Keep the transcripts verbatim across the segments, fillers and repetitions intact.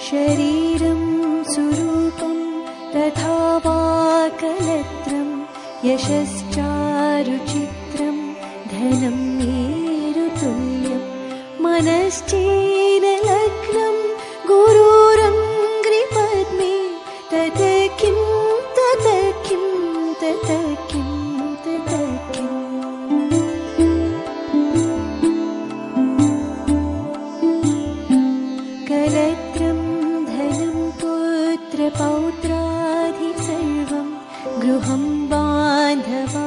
शरीरं सुरूपं तथा वा कलत्रं यशश्चारुचित्रं धनं मेरुतुल्यं मनश्चेन लग्नं गुरुरङ्घ्रिपद्मे तत किं तत किं तत किं तत किम् कलत्रं धनं पुत्रपौत्रादि सर्वं गृहं बान्धवा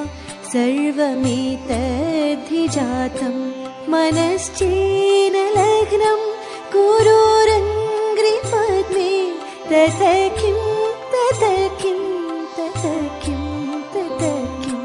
सर्वमेतद्धिजातं मनश्चेन लग्नं गुरुरङ्घ्रिपद्मे तत किं तत किं तत किं तत किम्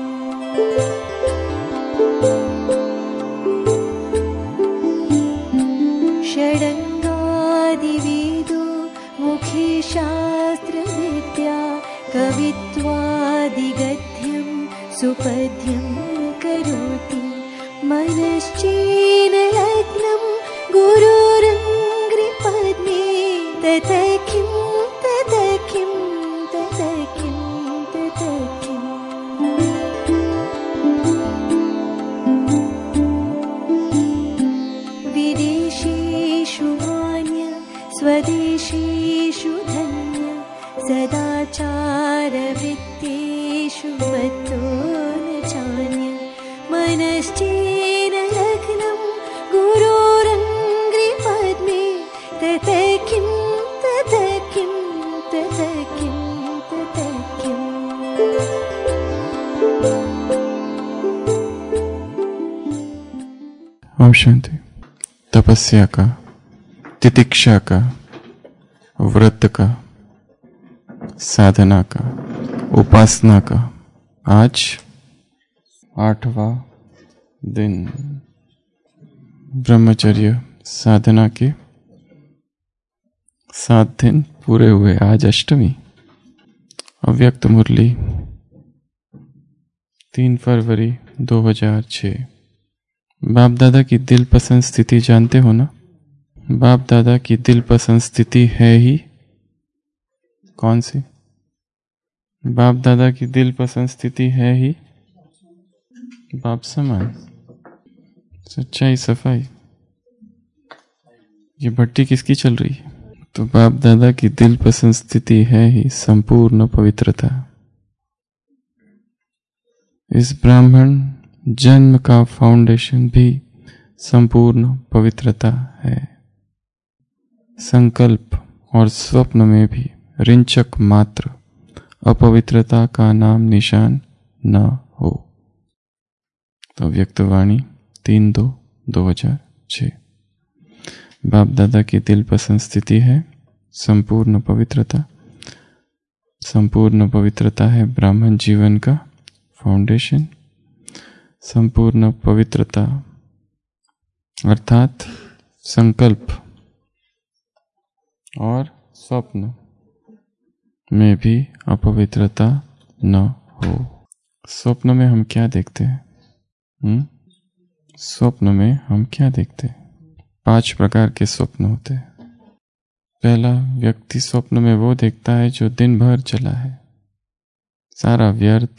षडङ्गादिवेदो मुखे शास्त्रविद्या कवित्वादिगद्यं सुपद्यं करोति मनश्चेन लग्नं गुरुरङ्घ्रिपद्मे तत किं तत किं तत किं तत किम् विदेशेषु मान्य स्वदेशेषु धन्य सदाचारवृत्तेषु मत्तो न चान्य मनश्चेन लग्नं गुरुरङ्घ्रिपद्मे तत किं तत किं तत किं तत किम् ओम शांति। तपस्या का, तितिक्षा का, व्रत का, साधना का, उपासना का आज आठवां दिन। ब्रह्मचर्य साधना के सात दिन पूरे हुए। आज अष्टमी। अव्यक्त मुरली तीन फरवरी दो हजार छः। बाप दादा की दिल पसंद स्थिति जानते हो ना? बाप दादा की दिल पसंद स्थिति है ही कौन सी? बाप दादा की दिल पसंद स्थिति है ही बाप समान, सच्चाई, सफाई। ये भट्टी किसकी चल रही है? तो बाप दादा की दिल पसंद स्थिति है ही संपूर्ण पवित्रता। इस ब्राह्मण जन्म का फाउंडेशन भी संपूर्ण पवित्रता है। संकल्प और स्वप्न में भी रिंचक मात्र अपवित्रता का नाम निशान न हो। तो व्यक्तवाणी तीन दो दो हजार छः। बाप दादा की दिल पसंद स्थिति है संपूर्ण पवित्रता। संपूर्ण पवित्रता है ब्राह्मण जीवन का फाउंडेशन। संपूर्ण पवित्रता अर्थात संकल्प और स्वप्न में भी अपवित्रता न हो। स्वप्न में हम क्या देखते हैं? हुँ? स्वप्न में हम क्या देखते हैं? पांच प्रकार के स्वप्न होते हैं। पहला, व्यक्ति स्वप्न में वो देखता है जो दिन भर चला है, सारा व्यर्थ,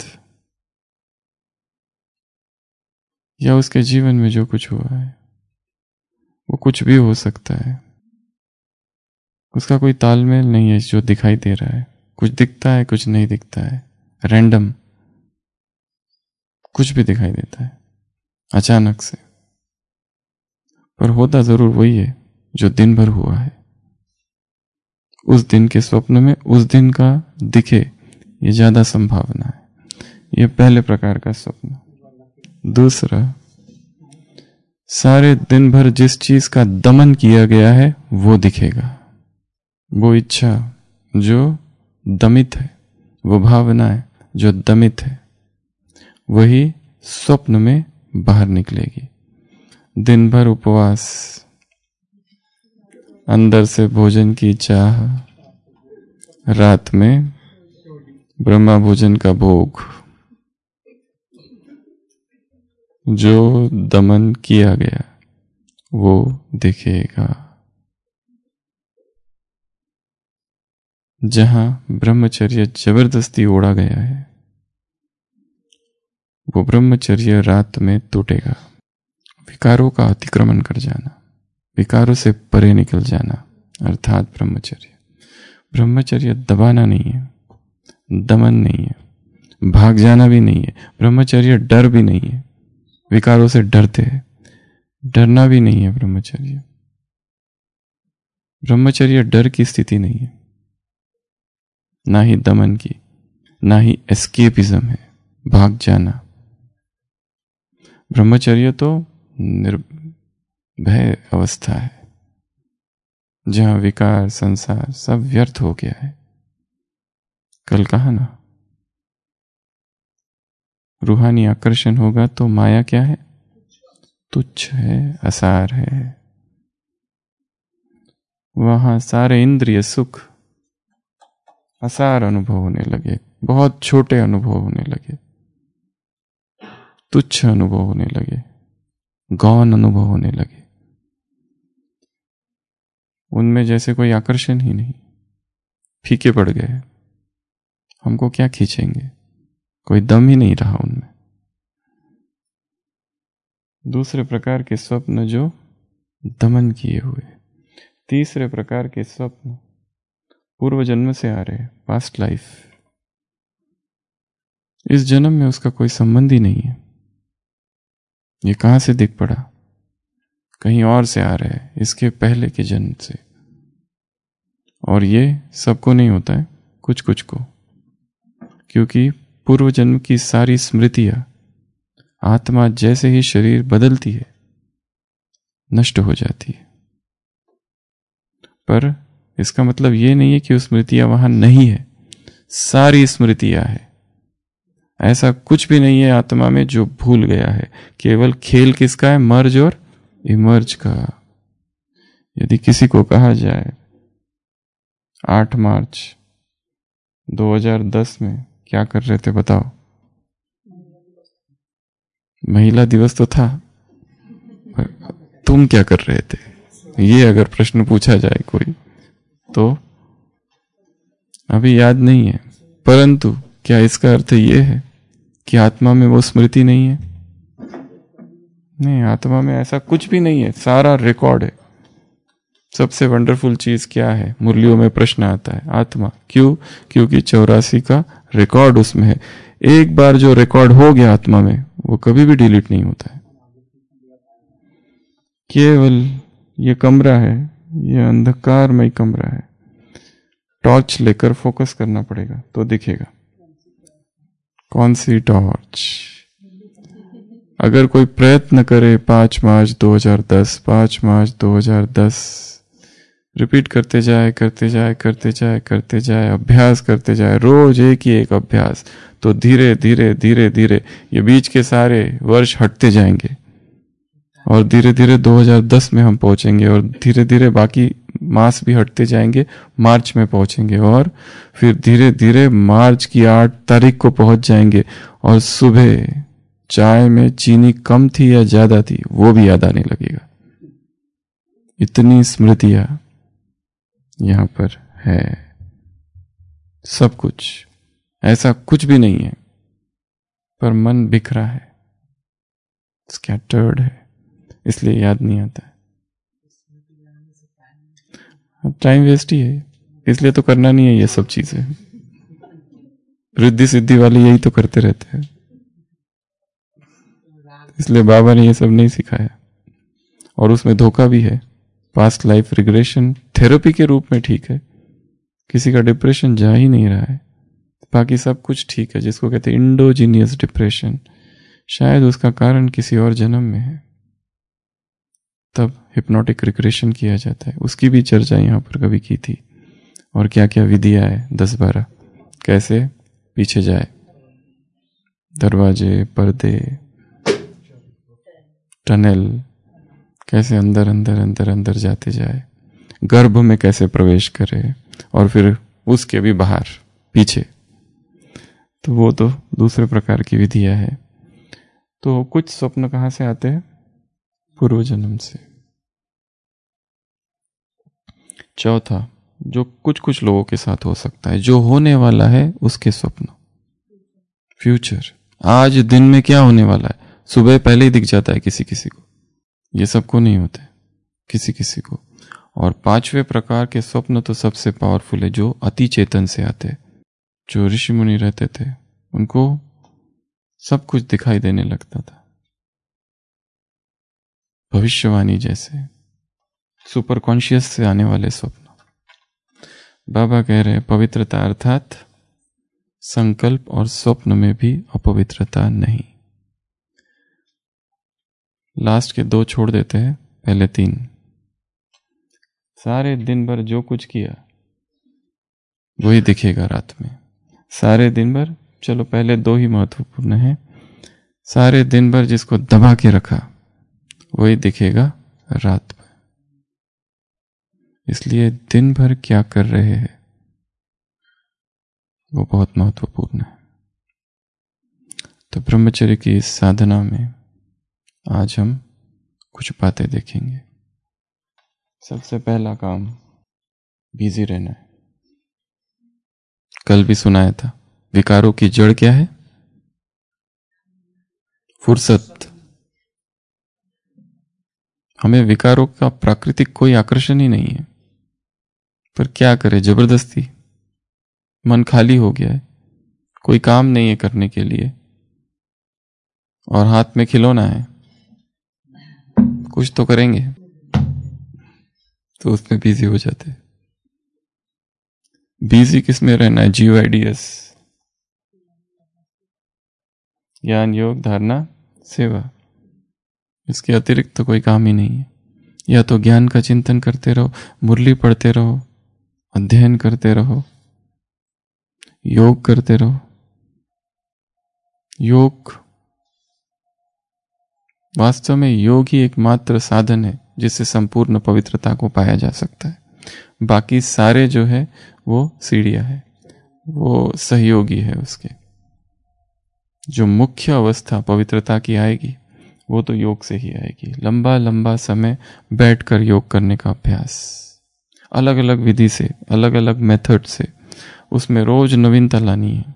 या उसके जीवन में जो कुछ हुआ है वो कुछ भी हो सकता है। उसका कोई तालमेल नहीं है जो दिखाई दे रहा है। कुछ दिखता है, कुछ नहीं दिखता है, रैंडम कुछ भी दिखाई देता है अचानक से, पर होता जरूर वही है जो दिन भर हुआ है। उस दिन के स्वप्न में उस दिन का दिखे, ये ज्यादा संभावना है। ये पहले प्रकार का स्वप्न। दूसरा, सारे दिन भर जिस चीज का दमन किया गया है वो दिखेगा। वो इच्छा जो दमित है, वो भावनाएं जो दमित है, वही स्वप्न में बाहर निकलेगी। दिन भर उपवास, अंदर से भोजन की चाह, रात में ब्रह्मा भोजन का भोग, जो दमन किया गया वो दिखेगा। जहां ब्रह्मचर्य जबरदस्ती ओढ़ा गया है, वो ब्रह्मचर्य रात में टूटेगा। विकारों का अतिक्रमण कर जाना, विकारों से परे निकल जाना, अर्थात ब्रह्मचर्य। ब्रह्मचर्य दबाना नहीं है, दमन नहीं है, भाग जाना भी नहीं है। ब्रह्मचर्य डर भी नहीं है, विकारों से डरते हैं, डरना भी नहीं है ब्रह्मचर्य। ब्रह्मचर्य डर की स्थिति नहीं है, ना ही दमन की, ना ही एस्केपिज्म है, भाग जाना। ब्रह्मचर्य तो निर्भय अवस्था है, जहां विकार संसार सब व्यर्थ हो गया है। कल कहा ना, रूहानी आकर्षण होगा तो माया क्या है? तुच्छ है, असार है। वहां सारे इंद्रिय सुख असार अनुभव होने लगे, बहुत छोटे अनुभव होने लगे, तुच्छ अनुभव होने लगे, गौण अनुभव होने लगे। उनमें जैसे कोई आकर्षण ही नहीं, फीके पड़ गए। हमको क्या खींचेंगे, कोई दम ही नहीं रहा उनमें। दूसरे प्रकार के स्वप्न जो दमन किए हुए। तीसरे प्रकार के स्वप्न पूर्व जन्म से आ रहे, पास्ट लाइफ। इस जन्म में उसका कोई संबंध ही नहीं है। ये कहां से दिख पड़ा? कहीं और से आ रहा है, इसके पहले के जन्म से। और ये सबको नहीं होता है, कुछ कुछ को, क्योंकि पूर्व जन्म की सारी स्मृतियां आत्मा जैसे ही शरीर बदलती है नष्ट हो जाती है। पर इसका मतलब ये नहीं है कि वो स्मृतियां वहां नहीं है, सारी स्मृतियां है। ऐसा कुछ भी नहीं है आत्मा में जो भूल गया है। केवल खेल किसका है? मर्ज और इमर्ज का। यदि किसी को कहा जाए आठ मार्च दो हज़ार दस में क्या कर रहे थे बताओ, महिला दिवस तो था, तुम क्या कर रहे थे, ये अगर प्रश्न पूछा जाए कोई तो अभी याद नहीं है। परंतु क्या इसका अर्थ ये है कि आत्मा में वो स्मृति नहीं है? नहीं, आत्मा में ऐसा कुछ भी नहीं है, सारा रिकॉर्ड है। सबसे वंडरफुल चीज क्या है? मुरलियों में प्रश्न आता है, आत्मा। क्यों? क्योंकि चौरासी का रिकॉर्ड उसमें है। एक बार जो रिकॉर्ड हो गया आत्मा में, वो कभी भी डिलीट नहीं होता है। केवल ये कमरा है, ये अंधकारमय कमरा है, टॉर्च लेकर फोकस करना पड़ेगा तो दिखेगा। कौन सी टॉर्च? अगर कोई प्रयत्न करे पांच मार्च दो हज़ार दस, पांच मार्च दो हज़ार दस रिपीट करते जाए करते जाए करते जाए करते जाए, अभ्यास करते जाए, रोज एक ही एक अभ्यास, तो धीरे धीरे धीरे धीरे ये बीच के सारे वर्ष हटते जाएंगे और धीरे धीरे दो हज़ार दस में हम पहुंचेंगे और धीरे धीरे बाकी मास भी हटते जाएंगे, मार्च में पहुंचेंगे और फिर धीरे धीरे मार्च की आठ तारीख को पहुंच जाएंगे और सुबह चाय में चीनी कम थी या ज्यादा थी वो भी याद आने लगेगा। इतनी स्मृतियां यहां पर है, सब कुछ, ऐसा कुछ भी नहीं है, पर मन बिखरा है, स्कैटर्ड है, इसलिए याद नहीं आता है। टाइम वेस्ट ही है, इसलिए तो करना नहीं है ये सब चीजें। रिद्धि सिद्धि वाले यही तो करते रहते हैं, इसलिए बाबा ने ये सब नहीं सिखाया। और उसमें धोखा भी है। पास्ट लाइफ रिग्रेशन थेरेपी के रूप में ठीक है, किसी का डिप्रेशन जा ही नहीं रहा है, बाकी सब कुछ ठीक है, जिसको कहते हैं इंडोजीनियस डिप्रेशन, शायद उसका कारण किसी और जन्म में है, तब हिप्नोटिक रिग्रेशन किया जाता है। उसकी भी चर्चा यहाँ पर कभी की थी। और क्या क्या विधियां है, दस बारह, कैसे पीछे जाए, दरवाजे, पर्दे, टनल, कैसे अंदर अंदर अंदर अंदर जाते जाए, गर्भ में कैसे प्रवेश करे और फिर उसके भी बाहर पीछे, तो वो तो दूसरे प्रकार की विधियां है। तो कुछ स्वप्न कहां से आते हैं? पूर्व जन्म से। चौथा, जो कुछ कुछ लोगों के साथ हो सकता है, जो होने वाला है उसके स्वप्न, फ्यूचर, आज दिन में क्या होने वाला है, सुबह पहले ही दिख जाता है किसी किसी को, ये सबको नहीं होते, किसी किसी को। और पांचवें प्रकार के स्वप्न तो सबसे पावरफुल है, जो अति चेतन से आते, जो ऋषि मुनि रहते थे उनको सब कुछ दिखाई देने लगता था, भविष्यवाणी जैसे, सुपर कॉन्शियस से आने वाले स्वप्न। बाबा कह रहे पवित्रता अर्थात संकल्प और स्वप्न में भी अपवित्रता नहीं। लास्ट के दो छोड़ देते हैं, पहले तीन। सारे दिन भर जो कुछ किया वही दिखेगा रात में। सारे दिन भर, चलो पहले दो ही महत्वपूर्ण है। सारे दिन भर जिसको दबा के रखा वही दिखेगा रात में। इसलिए दिन भर क्या कर रहे हैं वो बहुत महत्वपूर्ण है। तो ब्रह्मचर्य की इस साधना में आज हम कुछ बातें देखेंगे। सबसे पहला काम बिजी रहना है। कल भी सुनाया था, विकारों की जड़ क्या है? फुर्सत। हमें विकारों का प्राकृतिक कोई आकर्षण ही नहीं है, पर क्या करें, जबरदस्ती मन खाली हो गया है, कोई काम नहीं है करने के लिए और हाथ में खिलौना है, कुछ तो करेंगे, तो उसमें बिजी हो जाते हैं। बिजी किस में रहना है? जी ओ आई डी एस, ज्ञान योग धारणा सेवा। इसके अतिरिक्त तो कोई काम ही नहीं है। या तो ज्ञान का चिंतन करते रहो, मुरली पढ़ते रहो, अध्ययन करते रहो, योग करते रहो। योग, वास्तव में योग ही एकमात्र साधन है जिससे संपूर्ण पवित्रता को पाया जा सकता है। बाकी सारे जो है वो सीढ़ियां है, वो सहयोगी है उसके। जो मुख्य अवस्था पवित्रता की आएगी वो तो योग से ही आएगी। लंबा लंबा समय बैठकर योग करने का अभ्यास, अलग अलग विधि से, अलग अलग मेथड से, उसमें रोज नवीनता लानी है।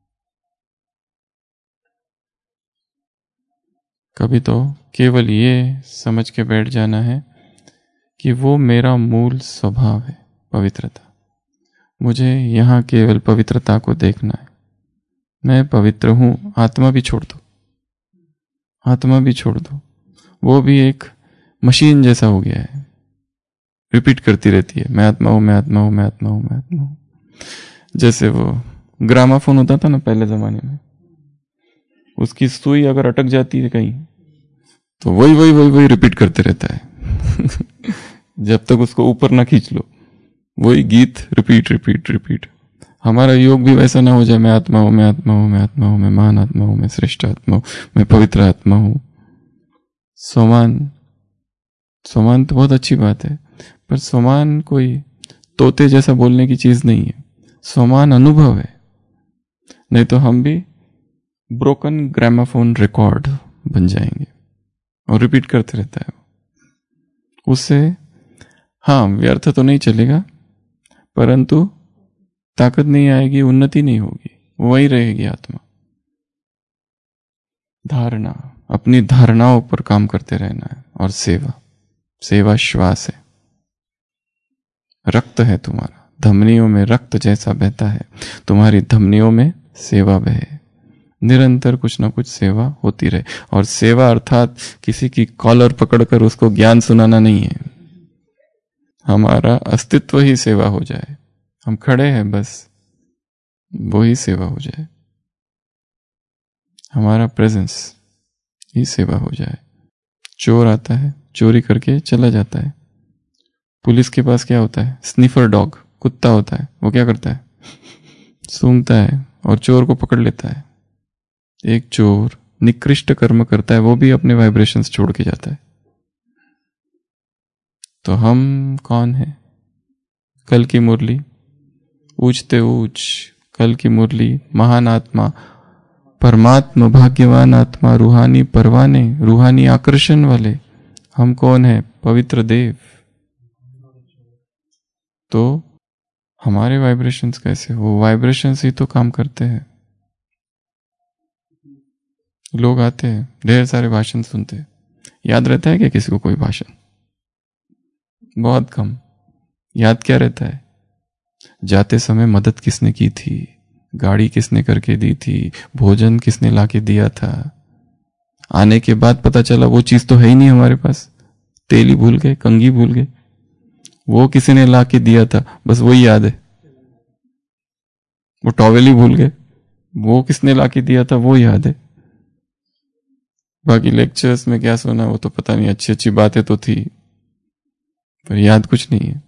कभी तो केवल ये समझ के बैठ जाना है कि वो मेरा मूल स्वभाव है, पवित्रता। मुझे यहाँ केवल पवित्रता को देखना है। मैं पवित्र हूं, आत्मा भी छोड़ दो, आत्मा भी छोड़ दो, वो भी एक मशीन जैसा हो गया है, रिपीट करती रहती है, मैं आत्मा हूं, मैं आत्मा हूं, मैं आत्मा हूं, मैं आत्मा हूं। जैसे वो ग्रामाफोन होता था ना पहले जमाने में, उसकी सुई अगर अटक जाती है कहीं तो वही वही वही वही रिपीट करते रहता है जब तक उसको ऊपर ना खींच लो, वही गीत रिपीट रिपीट रिपीट। हमारा योग भी वैसा ना हो जाए, मैं आत्मा हूं, मैं आत्मा हूं, मैं आत्मा हूं, मैं महान आत्मा हूं, मैं श्रेष्ठ आत्मा हूं, मैं पवित्र आत्मा हूं। सोमान, सोमान तो बहुत अच्छी बात है, पर सोमान कोई तोते जैसा बोलने की चीज नहीं है। सोमान अनुभव है, नहीं तो हम भी ब्रोकन ग्रामाफोन रिकॉर्ड बन जाएंगे और रिपीट करते रहता है। उससे हाँ व्यर्थ तो नहीं चलेगा, परंतु ताकत नहीं आएगी, उन्नति नहीं होगी, वही रहेगी आत्मा। धारणा, अपनी धारणाओं पर काम करते रहना है। और सेवा, सेवा श्वास है, रक्त है तुम्हारा, धमनियों में रक्त जैसा बहता है, तुम्हारी धमनियों में सेवा बहे। निरंतर कुछ ना कुछ सेवा होती रहे। और सेवा अर्थात किसी की कॉलर पकड़कर उसको ज्ञान सुनाना नहीं है। हमारा अस्तित्व ही सेवा हो जाए, हम खड़े हैं बस, वो ही सेवा हो जाए, हमारा प्रेजेंस ही सेवा हो जाए। चोर आता है, चोरी करके चला जाता है, पुलिस के पास क्या होता है? स्निफर डॉग, कुत्ता होता है, वो क्या करता है? सूंघता है और चोर को पकड़ लेता है। एक चोर निकृष्ट कर्म करता है, वो भी अपने वाइब्रेशंस छोड़ के जाता है। तो हम कौन है? कल की मुरली, ऊंचते ऊंच कल की मुरली, महान आत्मा, परमात्मा, भाग्यवान आत्मा, रूहानी परवाने, रूहानी आकर्षण वाले। हम कौन है? पवित्र देव। तो हमारे वाइब्रेशंस कैसे? वो वाइब्रेशंस ही तो काम करते हैं। लोग आते हैं, ढेर सारे भाषण सुनते हैं, याद रहता है क्या किसी को कोई भाषण? बहुत कम। याद क्या रहता है? जाते समय मदद किसने की थी, गाड़ी किसने करके दी थी, भोजन किसने लाके दिया था। आने के बाद पता चला वो चीज तो है ही नहीं हमारे पास, तेल ही भूल गए, कंघी भूल गए, वो किसी ने लाके दिया था, बस वही याद है। वो टॉवेल ही भूल गए, वो किसने लाके दिया था वो याद है। बाकी लेक्चर्स में क्या सुना वो तो पता नहीं, अच्छी अच्छी बातें तो थी पर याद कुछ नहीं है।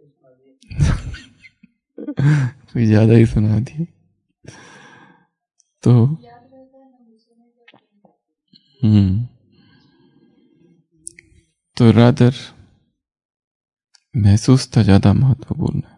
कोई ज्यादा ही सुना दी तो हम्म तो रादर महसूस था ज्यादा महत्वपूर्ण है।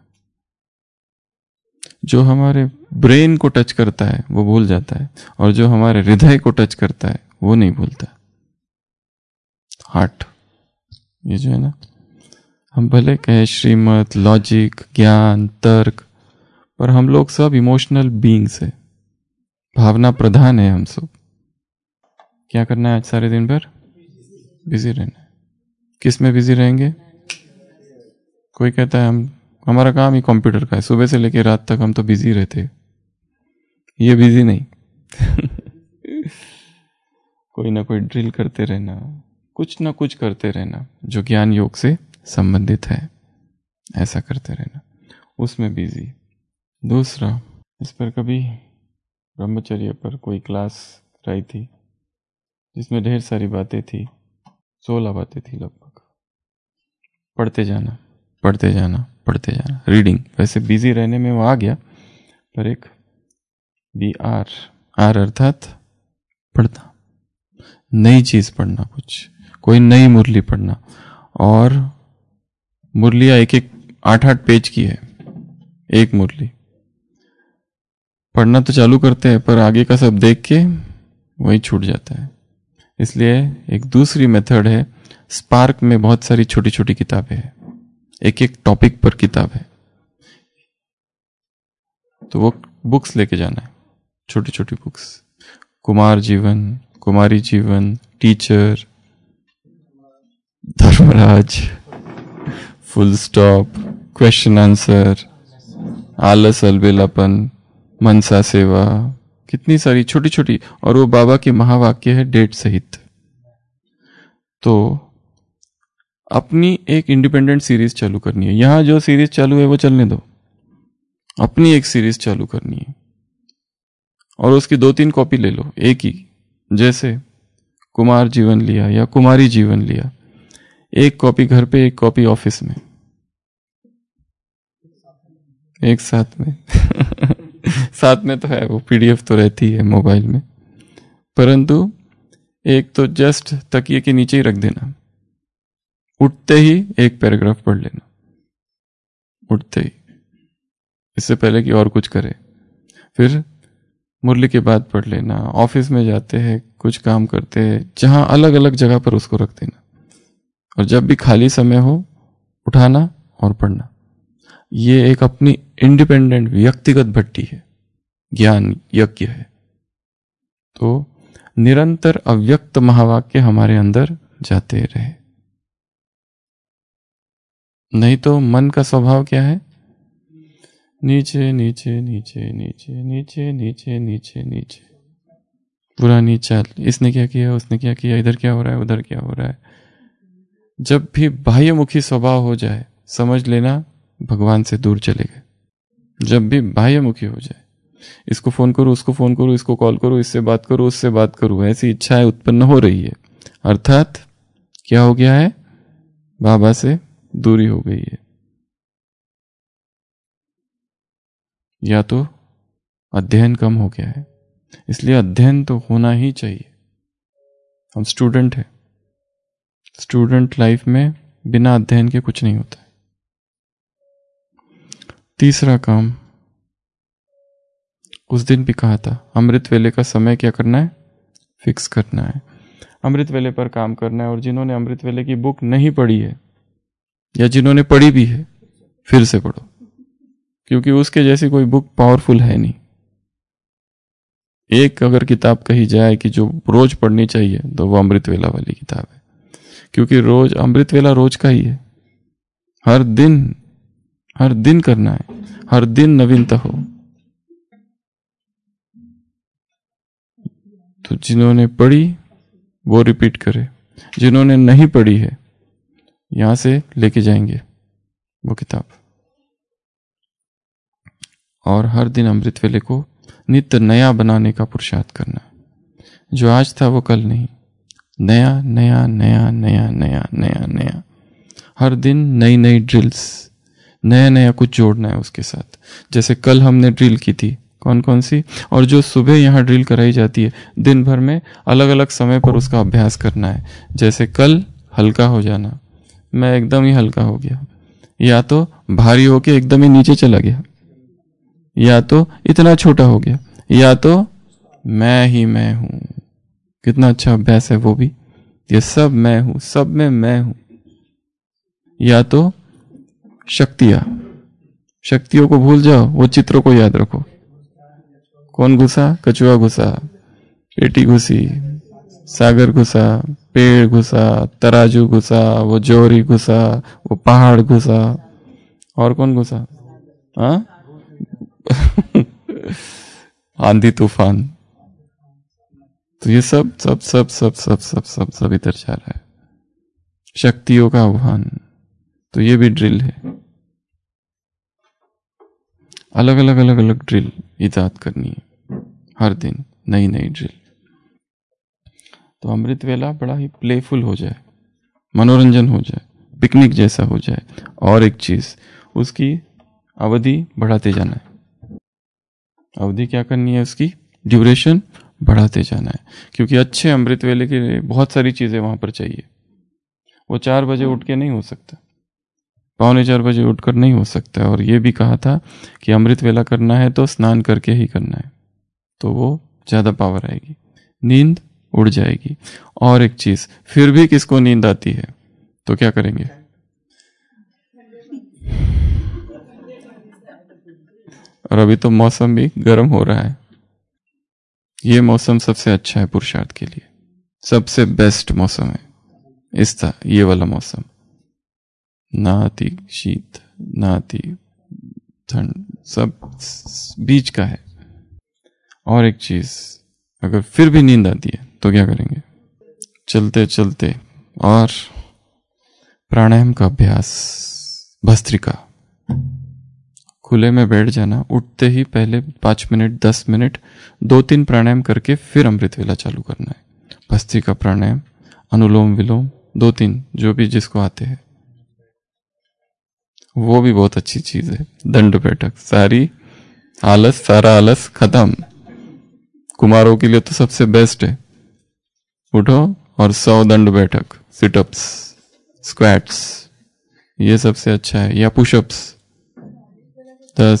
जो हमारे ब्रेन को टच करता है वो भूल जाता है, और जो हमारे हृदय को टच करता है वो नहीं भूलता। हार्ट, ये जो है ना, हम भले कहें श्रीमत, लॉजिक, ज्ञान, तर्क, पर हम लोग सब इमोशनल बीइंग्स है, भावना प्रधान है हम सब। क्या करना है आज सारे दिन भर? बिजी रहना है। किस में बिजी रहेंगे? कोई कहता है हम हमारा काम ही कंप्यूटर का है, सुबह से लेकर रात तक हम तो बिजी रहते। ये बिजी नहीं। कोई ना कोई ड्रिल करते रहना, कुछ ना कुछ करते रहना जो ज्ञान योग से संबंधित है, ऐसा करते रहना, उसमें बिजी। दूसरा, इस पर कभी ब्रह्मचर्य पर कोई क्लास कराई थी जिसमें ढेर सारी बातें थी, सोलह बातें थी लगभग। पढ़ते जाना पढ़ते जाना पढ़ते जाना, रीडिंग। वैसे बिजी रहने में वो आ गया, पर एक बी आर आर अर्थात पढ़ना, नई चीज पढ़ना, कुछ कोई नई मुरली पढ़ना। और मुरलियाँ एक एक आठ आठ पेज की है एक मुरली। पढ़ना तो चालू करते हैं पर आगे का सब देख के वही छूट जाता है। इसलिए एक दूसरी मेथड है, स्पार्क में बहुत सारी छोटी छोटी किताबें हैं, एक एक टॉपिक पर किताब है, तो वो बुक्स लेके जाना है, छोटी छोटी बुक्स। कुमार जीवन, कुमारी जीवन, teacher, Dharmaraj, full stop, question answer, आलस अलबेलापन, मनसा सेवा, कितनी सारी छोटी छोटी। और वो बाबा के महावाक्य है डेट सहित। तो अपनी एक इंडिपेंडेंट सीरीज चालू करनी है। यहां जो सीरीज चालू है वो चलने दो, अपनी एक सीरीज चालू करनी है और उसकी दो तीन कॉपी ले लो, एक ही। जैसे कुमार जीवन लिया या कुमारी जीवन लिया, एक कॉपी घर पे, एक कॉपी ऑफिस में, एक साथ में। साथ में तो है, वो पीडीएफ तो रहती है मोबाइल में, परंतु एक तो जस्ट तकिए के नीचे ही रख देना, उठते ही एक पैराग्राफ पढ़ लेना, उठते ही, इससे पहले कि और कुछ करे। फिर मुरली के बाद पढ़ लेना। ऑफिस में जाते हैं, कुछ काम करते हैं, जहां अलग अलग जगह पर उसको रख देना, और जब भी खाली समय हो उठाना और पढ़ना। ये एक अपनी इंडिपेंडेंट व्यक्तिगत भट्टी है, ज्ञान यज्ञ है। तो निरंतर अव्यक्त महावाक्य हमारे अंदर जाते रहे। नहीं तो मन का स्वभाव क्या है? नीचे नीचे नीचे नीचे नीचे नीचे नीचे नीचे, पुरानी चाल, इसने क्या किया, उसने क्या किया, इधर क्या हो रहा है, उधर क्या हो रहा है। जब भी बाह्यमुखी स्वभाव हो जाए, समझ लेना भगवान से दूर चले गए। जब भी बाह्यमुखी हो जाए, इसको फोन करो, उसको फोन करो, इसको कॉल करो, इससे बात करो, उससे बात करो, ऐसी इच्छाएं उत्पन्न हो रही है, अर्थात क्या हो गया है? बाबा से दूरी हो गई है। या तो अध्ययन कम हो गया है। इसलिए अध्ययन तो होना ही चाहिए। हम स्टूडेंट हैं, स्टूडेंट लाइफ में बिना अध्ययन के कुछ नहीं होता है। तीसरा काम, उस दिन भी कहा था, अमृत वेले का समय क्या करना है? फिक्स करना है, अमृत वेले पर काम करना है। और जिन्होंने अमृत वेले की बुक नहीं पढ़ी है, या जिन्होंने पढ़ी भी है, फिर से पढ़ो, क्योंकि उसके जैसी कोई बुक पावरफुल है नहीं। एक अगर किताब कही जाए कि जो रोज पढ़नी चाहिए तो वो अमृतवेला वाली किताब है, क्योंकि रोज अमृतवेला रोज का ही है। हर दिन हर दिन करना है, हर दिन नवीनता हो। तो जिन्होंने पढ़ी वो रिपीट करे, जिन्होंने नहीं पढ़ी है यहां से लेके जाएंगे वो किताब, और हर दिन अमृतवेले को नित्य नया बनाने का पुरुषार्थ करना। जो आज था वो कल नहीं, नया नया नया नया नया नया नया, हर दिन नई नई ड्रिल्स, नया नया कुछ जोड़ना है उसके साथ। जैसे कल हमने ड्रिल की थी, कौन कौन सी, और जो सुबह यहाँ ड्रिल कराई जाती है दिन भर में अलग अलग समय पर उसका अभ्यास करना है। जैसे कल हल्का हो जाना, मैं एकदम ही हल्का हो गया, या तो भारी होके एकदम ही नीचे चला गया, या तो इतना छोटा हो गया, या तो मैं ही मैं हूं। कितना अच्छा अभ्यास है वो भी, ये सब मैं हूं, सब में मैं हूं। या तो शक्तियां, शक्तियों को भूल जाओ, वो चित्रों को याद रखो। कौन घुसा, कछुआ घुसा, पेटी घुसी, सागर घुसा, पेड़ घुसा, तराजू घुसा, वो जोरी घुसा, वो पहाड़ घुसा, और कौन घुसा, हाँ आंधी तूफान। तो ये सब सब सब सब सब सब सब सब इधर जा रहा है, शक्तियों का आह्वान। तो ये भी ड्रिल है, अलग अलग अलग अलग ड्रिल इजाद करनी है, हर दिन नई नई ड्रिल। तो अमृतवेला बड़ा ही प्लेफुल हो जाए, मनोरंजन हो जाए, पिकनिक जैसा हो जाए। और एक चीज, उसकी अवधि बढ़ाते जाना है। अवधि क्या करनी है, उसकी ड्यूरेशन बढ़ाते जाना है, क्योंकि अच्छे अमृतवेले के लिए बहुत सारी चीजें वहां पर चाहिए। वो चार बजे उठ के नहीं हो सकता, पौने चार बजे उठकर नहीं हो सकता। और ये भी कहा था कि अमृतवेला करना है तो स्नान करके ही करना है, तो वो ज्यादा पावर आएगी, नींद उड़ जाएगी। और एक चीज, फिर भी किसको नींद आती है तो क्या करेंगे, और अभी तो मौसम भी गर्म हो रहा है। ये मौसम सबसे अच्छा है पुरुषार्थ के लिए, सबसे बेस्ट मौसम है इस था ये वाला मौसम। ना अति शीत ना अति ठंड, सब बीच का है। और एक चीज, अगर फिर भी नींद आती है तो क्या करेंगे, चलते चलते और प्राणायाम का अभ्यास, भस्त्रिका, खुले में बैठ जाना, उठते ही पहले पांच मिनट दस मिनट दो तीन प्राणायाम करके फिर अमृतवेला चालू करना है। भस्त्रिका प्राणायाम, अनुलोम विलोम, दो तीन जो भी जिसको आते हैं, वो भी बहुत अच्छी चीज है। दंड बैठक, सारी आलस सारा आलस खत्म, कुमारों के लिए तो सबसे बेस्ट है। उठो और सौ दंड बैठक, सिटअप्स, स्क्वैट्स, ये सबसे अच्छा है। या पुशअप्स दस,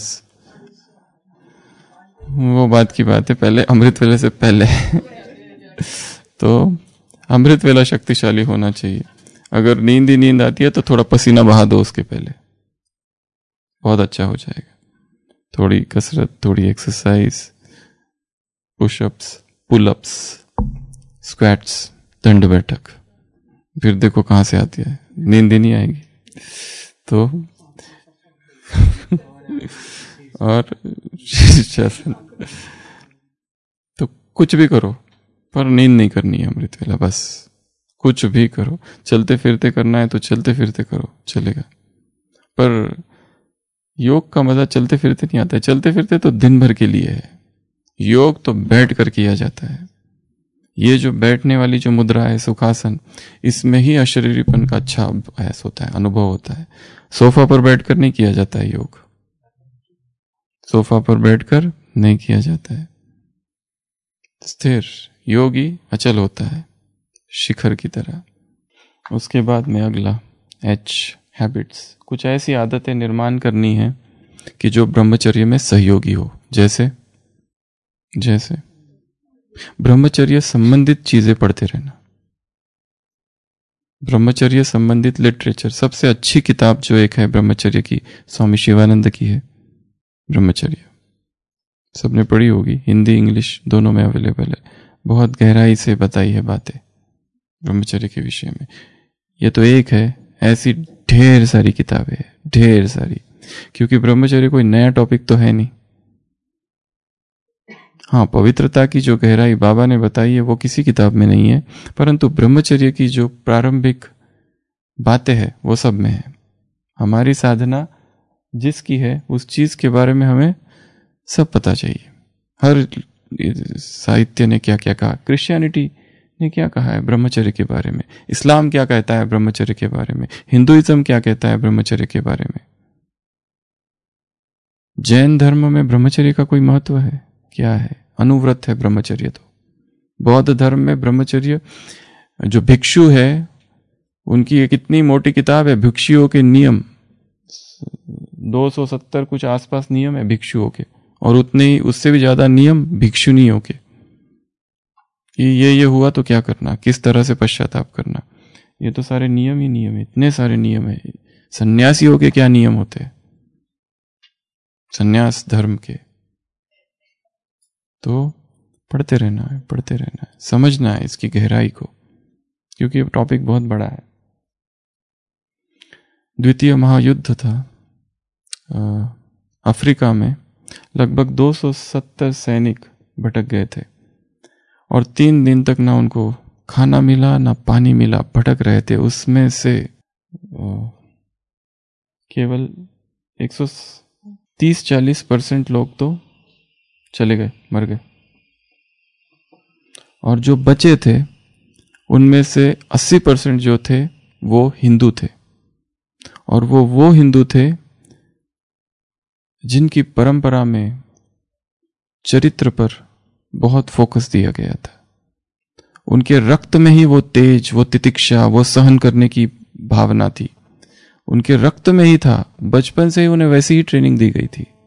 वो बात की बात है, पहले अमृतवेले से पहले तो अमृतवेला शक्तिशाली होना चाहिए। अगर नींद ही नींद आती है तो थोड़ा पसीना बहा दो उसके पहले, बहुत अच्छा हो जाएगा। थोड़ी कसरत, थोड़ी एक्सरसाइज, पुशअप्स, पुलअप्स, स्क्वैट्स, दंड बैठक, फिर देखो कहां से आती है, नींद ही नहीं आएगी। तो और शीर्षासन, तो कुछ भी करो पर नींद नहीं करनी है अमृतवेला, बस कुछ भी करो। चलते फिरते करना है तो चलते फिरते करो, चलेगा। पर योग का मजा चलते फिरते नहीं आता है, चलते फिरते तो दिन भर के लिए है, योग तो बैठ कर किया जाता है। ये जो बैठने वाली जो मुद्रा है सुखासन, इसमें ही अशरीरीपन का अच्छा अभ्यास होता है, अनुभव होता है। सोफा पर बैठकर नहीं किया जाता है योग, सोफा पर बैठकर नहीं किया जाता है। स्थिर योगी अचल होता है, शिखर की तरह। उसके बाद में अगला एच, हैबिट्स, कुछ ऐसी आदतें निर्माण करनी है कि जो ब्रह्मचर्य में सहयोगी हो। जैसे जैसे ब्रह्मचर्य संबंधित चीजें पढ़ते रहना, ब्रह्मचर्य संबंधित लिटरेचर। सबसे अच्छी किताब जो एक है ब्रह्मचर्य की, स्वामी शिवानंद की है, ब्रह्मचर्य सबने पढ़ी होगी, हिंदी इंग्लिश दोनों में अवेलेबल है। बहुत गहराई से बताई है बातें ब्रह्मचर्य के विषय में। ये तो एक है, ऐसी ढेर सारी किताबें हैं, ढेर सारी, क्योंकि ब्रह्मचर्य कोई नया टॉपिक तो है नहीं। हाँ, पवित्रता की जो गहराई बाबा ने बताई है वो किसी किताब में नहीं है, परंतु ब्रह्मचर्य की जो प्रारंभिक बातें हैं वो सब में है। हमारी साधना जिसकी है उस चीज के बारे में हमें सब पता चाहिए। हर साहित्य ने क्या क्या कहा, क्रिश्चियनिटी ने क्या कहा है ब्रह्मचर्य के बारे में, इस्लाम क्या कहता है ब्रह्मचर्य के बारे में, हिंदुइज्म क्या कहता है ब्रह्मचर्य के बारे में। जैन धर्म में ब्रह्मचर्य का कोई महत्व है क्या है? अनुव्रत है ब्रह्मचर्य। तो बौद्ध धर्म में ब्रह्मचर्य, जो भिक्षु है उनकी एक इतनी मोटी किताब है भिक्षुओं के नियम, दो सौ सत्तर कुछ आसपास नियम है भिक्षुओं के, और उतने ही उससे भी ज्यादा नियम भिक्षुनियों के, कि ये ये हुआ तो क्या करना, किस तरह से पश्चाताप करना। ये तो सारे नियम ही नियम है, इतने सारे नियम है। सन्यासियों के क्या नियम होते हैं, सन्यास धर्म के। तो पढ़ते रहना है, पढ़ते रहना है, समझना है इसकी गहराई को, क्योंकि ये टॉपिक बहुत बड़ा है। द्वितीय महायुद्ध था अफ्रीका में, लगभग दो सौ सत्तर सैनिक भटक गए थे और तीन दिन तक ना उनको खाना मिला ना पानी मिला, भटक रहे थे। उसमें से केवल एक सौ तीस चालीस परसेंट लोग तो चले गए, मर गए, और जो बचे थे उनमें से अस्सी परसेंट जो थे वो हिंदू थे, और वो वो हिंदू थे जिनकी परंपरा में चरित्र पर बहुत फोकस दिया गया था। उनके रक्त में ही वो तेज, वो तितिक्षा, वो सहन करने की भावना थी, उनके रक्त में ही था। बचपन से ही उन्हें वैसी ही ट्रेनिंग दी गई थी।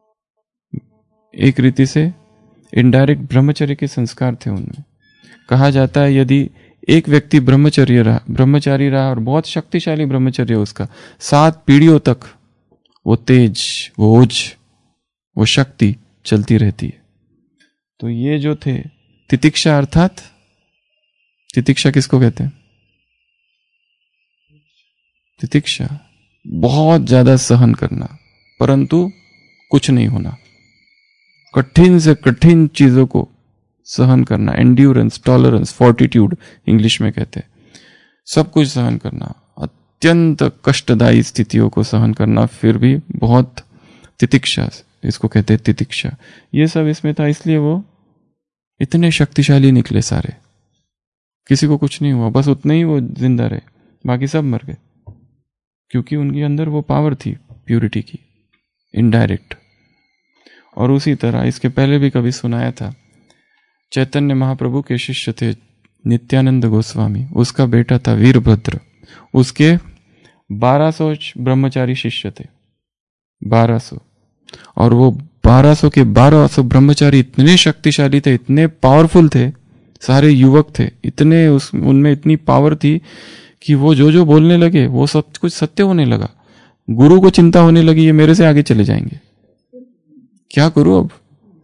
एक रीति से इनडायरेक्ट ब्रह्मचर्य के संस्कार थे उनमें। कहा जाता है यदि एक व्यक्ति ब्रह्मचर्य रहा ब्रह्मचारी रहा और बहुत शक्तिशाली ब्रह्मचर्य उसका, सात पीढ़ियों तक वो तेज, वो ओज, वो शक्ति चलती रहती है। तो ये जो थे तितिक्षा, अर्थात तितिक्षा किसको कहते हैं? तितिक्षा बहुत ज्यादा सहन करना परंतु कुछ नहीं होना, कठिन से कठिन चीजों को सहन करना, एंड्योरेंस, टॉलरेंस, फोर्टिट्यूड इंग्लिश में कहते हैं। सब कुछ सहन करना, अत्यंत कष्टदायी स्थितियों को सहन करना, फिर भी बहुत तितिक्षा, इसको कहते हैं तितिक्षा। ये सब इसमें था, इसलिए वो इतने शक्तिशाली निकले सारे। किसी को कुछ नहीं हुआ, बस उतने ही वो जिंदा रहे, बाकी सब मर गए, क्योंकि उनके अंदर वो पावर थी प्यूरिटी की, इनडायरेक्ट। और उसी तरह इसके पहले भी कभी सुनाया था, चैतन्य महाप्रभु के शिष्य थे नित्यानंद गोस्वामी, उसका बेटा था वीरभद्र, उसके बारह सौ ब्रह्मचारी शिष्य थे, बारह सौ, और वो बारह सौ के बारह सौ ब्रह्मचारी इतने शक्तिशाली थे, इतने पावरफुल थे, सारे युवक थे, इतने उस उनमें इतनी पावर थी कि वो जो जो बोलने लगे वो सब कुछ सत्य होने लगा। गुरु को चिंता होने लगी, ये मेरे से आगे चले जाएंगे, क्या करूं अब।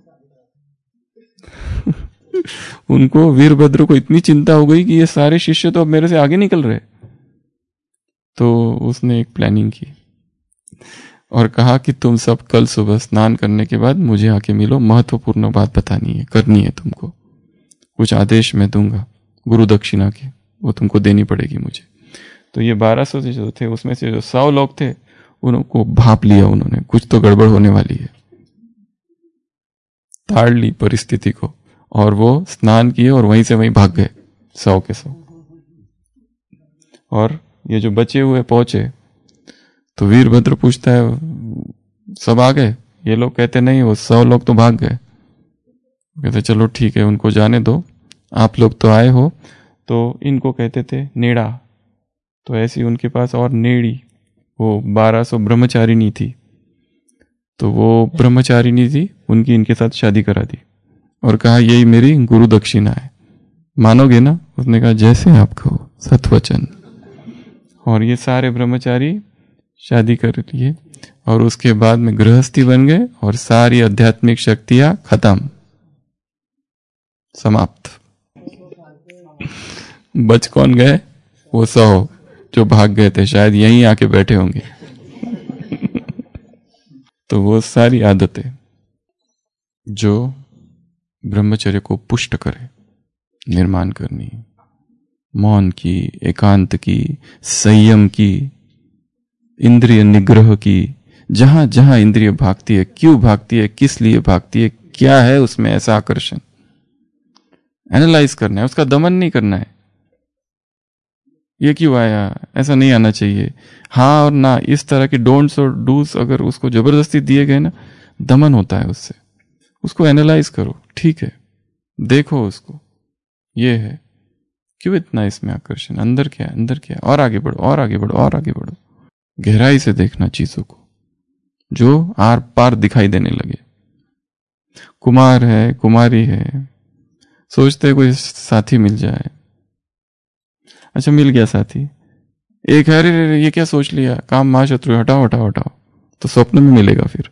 उनको, वीरभद्र को इतनी चिंता हो गई कि ये सारे शिष्य तो अब मेरे से आगे निकल रहे। तो उसने एक प्लानिंग की और कहा कि तुम सब कल सुबह स्नान करने के बाद मुझे आके मिलो, महत्वपूर्ण बात बतानी है, करनी है तुमको, कुछ आदेश मैं दूंगा गुरु दक्षिणा के, वो तुमको देनी पड़ेगी मुझे। तो ये बारह सौ जो थे उसमें से जो सौ लोग थे उनको भाप लिया उन्होंने, कुछ तो गड़बड़ होने वाली है, ताड़ ली परिस्थिति को, और वो स्नान किए और वहीं से वहीं भाग गए सौ के सौ। और ये जो बचे हुए पहुंचे तो वीरभद्र पूछता है सब आ गए? ये लोग कहते नहीं, वो सौ लोग तो भाग गए। कहते चलो ठीक है, उनको जाने दो, आप लोग तो आए हो। तो इनको कहते थे नेड़ा, तो ऐसी उनके पास और नेड़ी, वो बारह सौ ब्रह्मचारिणी थी, तो वो ब्रह्मचारिणी थी, उनकी इनके साथ शादी करा दी और कहा यही मेरी गुरु दक्षिणा है, मानोगे ना? उसने कहा जैसे आप कहो, सतवचन। और ये सारे ब्रह्मचारी शादी कर लिए और उसके बाद में गृहस्थी बन गए और सारी आध्यात्मिक शक्तियां खत्म, समाप्त। बच कौन गए? वो सौ जो भाग गए थे, शायद यहीं आके बैठे होंगे। तो वो सारी आदतें जो ब्रह्मचर्य को पुष्ट करे, निर्माण करनी, मौन की, एकांत की, संयम की, इंद्रिय निग्रह की, जहां जहां इंद्रिय भागती है, क्यों भागती है, किस लिए भागती है, क्या है उसमें ऐसा आकर्षण, एनालाइज करना है, उसका दमन नहीं करना है। ये क्यों आया, ऐसा नहीं आना चाहिए, हाँ और ना, इस तरह के डोंट्स और डूस अगर उसको जबरदस्ती दिए गए ना, दमन होता है उससे। उसको एनालाइज करो, ठीक है, देखो उसको, ये है, क्यों इतना इसमें आकर्षण, अंदर क्या है, अंदर क्या है, और आगे बढ़ो, और आगे बढ़ो, और आगे बढ़ो। गहराई से देखना चीजों को, जो आर पार दिखाई देने लगे। कुमार है, कुमारी है, सोचते कोई साथी मिल जाए, अच्छा मिल गया साथी, एक है, अरे ये क्या सोच लिया, काम महाशत्रु, हटाओ हटाओ हटाओ, तो स्वप्न में मिलेगा फिर।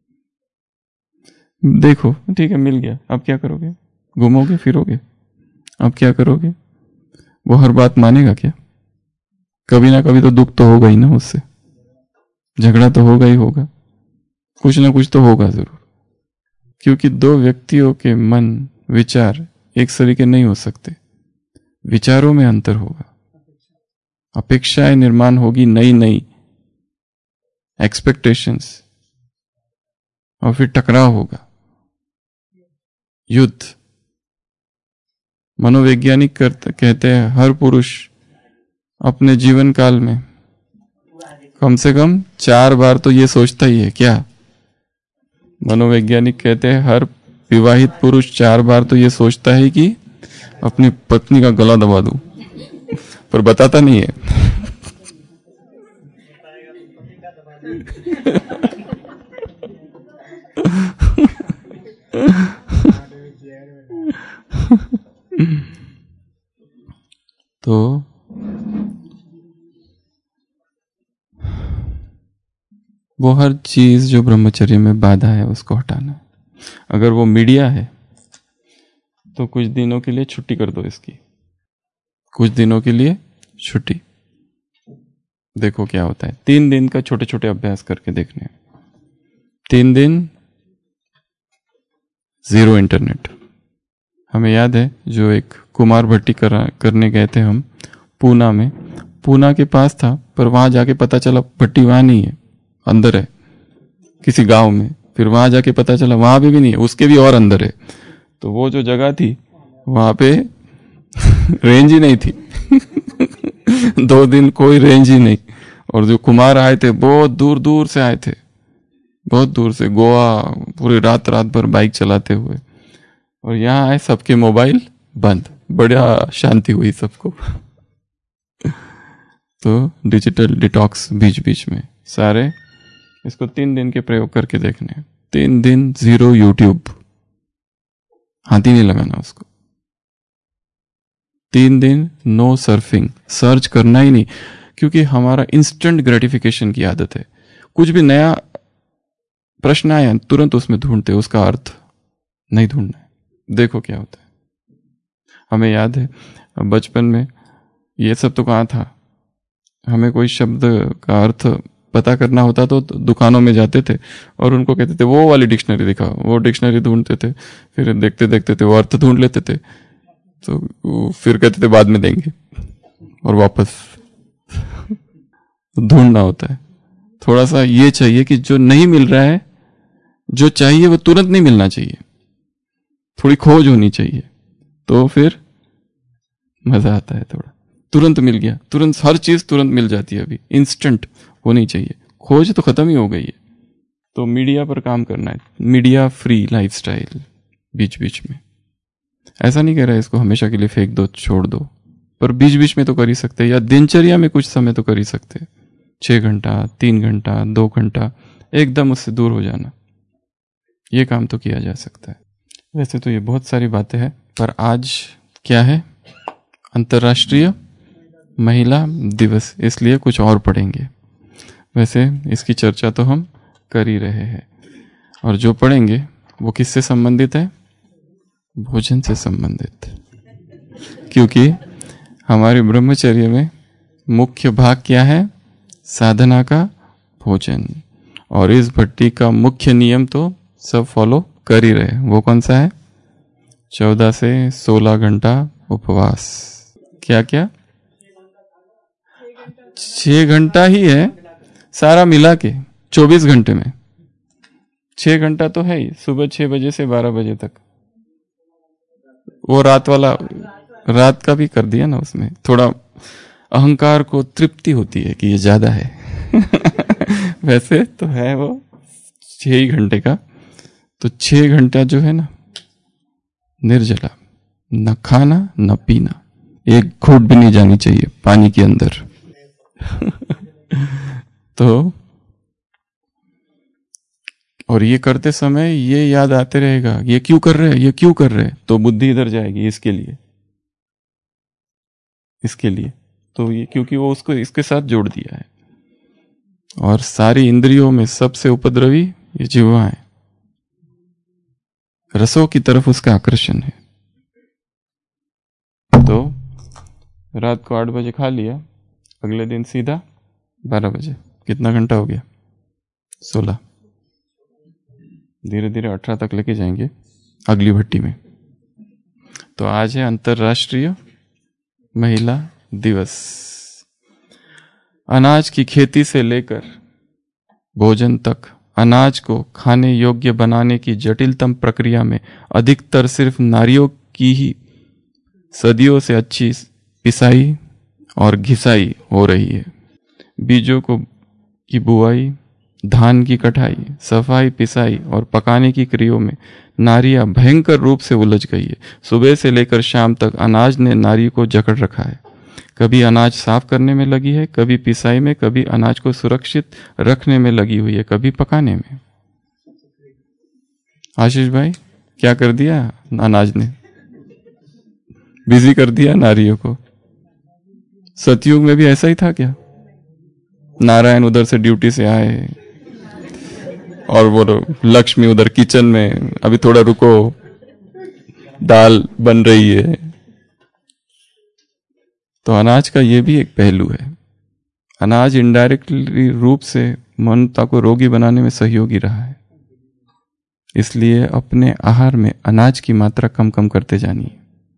देखो ठीक है, मिल गया, अब क्या करोगे, घूमोगे फिरोगे, अब क्या करोगे, वो हर बात मानेगा क्या? कभी ना कभी तो दुख तो होगा ही ना उससे, झगड़ा तो होगा ही होगा, कुछ ना कुछ तो होगा जरूर, क्योंकि दो व्यक्तियों के मन विचार एक तरीके नहीं हो सकते, विचारों में अंतर होगा, अपेक्षाएं निर्माण होगी, नई नई एक्सपेक्टेशंस, और फिर टकराव होगा, युद्ध। मनोवैज्ञानिक कहते हैं हर पुरुष अपने जीवन काल में कम से कम चार बार तो ये सोचता ही है। क्या मनोवैज्ञानिक कहते हैं? हर विवाहित पुरुष चार बार तो ये सोचता है कि अपनी पत्नी का गला दबा दूं, पर बताता नहीं है। तो वो हर चीज जो ब्रह्मचर्य में बाधा है उसको हटाना है। अगर वो मीडिया है तो कुछ दिनों के लिए छुट्टी कर दो इसकी, कुछ दिनों के लिए छुट्टी, देखो क्या होता है। तीन दिन का छोटे छोटे अभ्यास करके देखने हैं। तीन दिन जीरो इंटरनेट। हमें याद है जो एक कुमार भट्टी कर, करने गए थे हम पूना में, पूना के पास था, पर वहां जाके पता चला भट्टी वहां नहीं है, अंदर है किसी गांव में। फिर वहां जाके पता चला वहां भी, भी नहीं है, उसके भी और अंदर है। तो वो जो जगह थी वहां पे रेंज ही नहीं थी। दो दिन कोई रेंज ही नहीं। और जो कुमार आए थे बहुत दूर दूर से आए थे, बहुत दूर से, गोवा, पूरी रात रात भर बाइक चलाते हुए, और यहाँ आए सबके मोबाइल बंद, बड़ा शांति हुई सबको। तो डिजिटल डिटॉक्स बीच बीच में सारे, इसको तीन दिन के प्रयोग करके देखने। तीन दिन जीरो यूट्यूब, हाथ ही नहीं लगाना उसको। तीन दिन नो सर्फिंग, सर्च करना ही नहीं, क्योंकि हमारा इंस्टेंट ग्रेटिफिकेशन की आदत है। कुछ भी नया प्रश्न आया तुरंत उसमें ढूंढते, उसका अर्थ नहीं ढूंढना है। देखो क्या होता है। हमें याद है बचपन में ये सब तो कहाँ था, हमें कोई शब्द का अर्थ पता करना होता तो दुकानों में जाते थे और उनको कहते थे वो वाली डिक्शनरी दिखाओ, वो डिक्शनरी ढूंढते थे, फिर देखते देखते थे वो अर्थ ढूंढ लेते थे, तो फिर कहते थे बाद में देंगे, और वापस ढूंढना होता है। थोड़ा सा ये चाहिए कि जो नहीं मिल रहा है, जो चाहिए वो तुरंत नहीं मिलना चाहिए, थोड़ी खोज होनी चाहिए, तो फिर मजा आता है। थोड़ा तुरंत मिल गया, तुरंत हर चीज तुरंत मिल जाती है, अभी इंस्टेंट होनी चाहिए, खोज तो खत्म ही हो गई है। तो मीडिया पर काम करना है, मीडिया फ्री लाइफस्टाइल बीच बीच में। ऐसा नहीं कह रहा है इसको हमेशा के लिए फेंक दो, छोड़ दो, पर बीच बीच में तो कर ही सकते हैं, या दिनचर्या में कुछ समय तो कर ही सकते हैं। छह घंटा, तीन घंटा, दो घंटा, एकदम उससे दूर हो जाना, ये काम तो किया जा सकता है। वैसे तो ये बहुत सारी बातें हैं, पर आज क्या है, अंतर्राष्ट्रीय महिला दिवस, इसलिए कुछ और पढ़ेंगे। वैसे इसकी चर्चा तो हम कर ही रहे हैं। और जो पढ़ेंगे वो किससे संबंधित है? भोजन से संबंधित, क्योंकि हमारे ब्रह्मचर्य में मुख्य भाग क्या है? साधना का भोजन। और इस भट्टी का मुख्य नियम तो सब फॉलो कर ही रहे। वो कौन सा है? चौदह से सोलह घंटा उपवास। क्या क्या? छह घंटा ही है सारा मिला के, चौबीस घंटे में छह घंटा तो है ही, सुबह छह बजे से बारह बजे तक। वो रात वाला, रात का भी कर दिया ना, उसमें थोड़ा अहंकार को तृप्ति होती है कि ये ज्यादा है। वैसे तो है वो छह ही घंटे का। तो छह घंटा जो है ना निर्जला, न खाना न पीना, एक घूंट भी नहीं जानी चाहिए पानी के अंदर। तो और ये करते समय ये याद आते रहेगा, ये क्यों कर रहे हैं, ये क्यों कर रहे हैं, तो बुद्धि इधर जाएगी इसके लिए, इसके लिए। तो ये क्योंकि वो उसको इसके साथ जोड़ दिया है। और सारी इंद्रियों में सबसे उपद्रवी ये जिह्वा है, रसों की तरफ उसका आकर्षण है। तो रात को आठ बजे खा लिया, अगले दिन सीधा बारह बजे, कितना घंटा हो गया? सोलह। धीरे धीरे अठारह तक लेके जाएंगे अगली भट्टी में। तो आज है अंतर्राष्ट्रीय महिला दिवस। अनाज की खेती से लेकर भोजन तक अनाज को खाने योग्य बनाने की जटिलतम प्रक्रिया में अधिकतर सिर्फ नारियों की ही सदियों से अच्छी पिसाई और घिसाई हो रही है। बीजों को की बुआई, धान की कटाई, सफाई, पिसाई और पकाने की क्रियाओं में नारियां भयंकर रूप से उलझ गई है। सुबह से लेकर शाम तक अनाज ने नारी को जकड़ रखा है। कभी अनाज साफ करने में लगी है, कभी पिसाई में, कभी अनाज को सुरक्षित रखने में लगी हुई है, कभी पकाने में। आशीष भाई, क्या कर दिया अनाज ने? बिजी कर दिया नारियों को। सतयुग में भी ऐसा ही था क्या? नारायण उधर से ड्यूटी से आए और वो लक्ष्मी उधर किचन में, अभी थोड़ा रुको, दाल बन रही है। तो अनाज का ये भी एक पहलू है। अनाज इनडायरेक्टली रूप से मनुष्य को रोगी बनाने में सहयोगी रहा है। इसलिए अपने आहार में अनाज की मात्रा कम कम करते जानिए।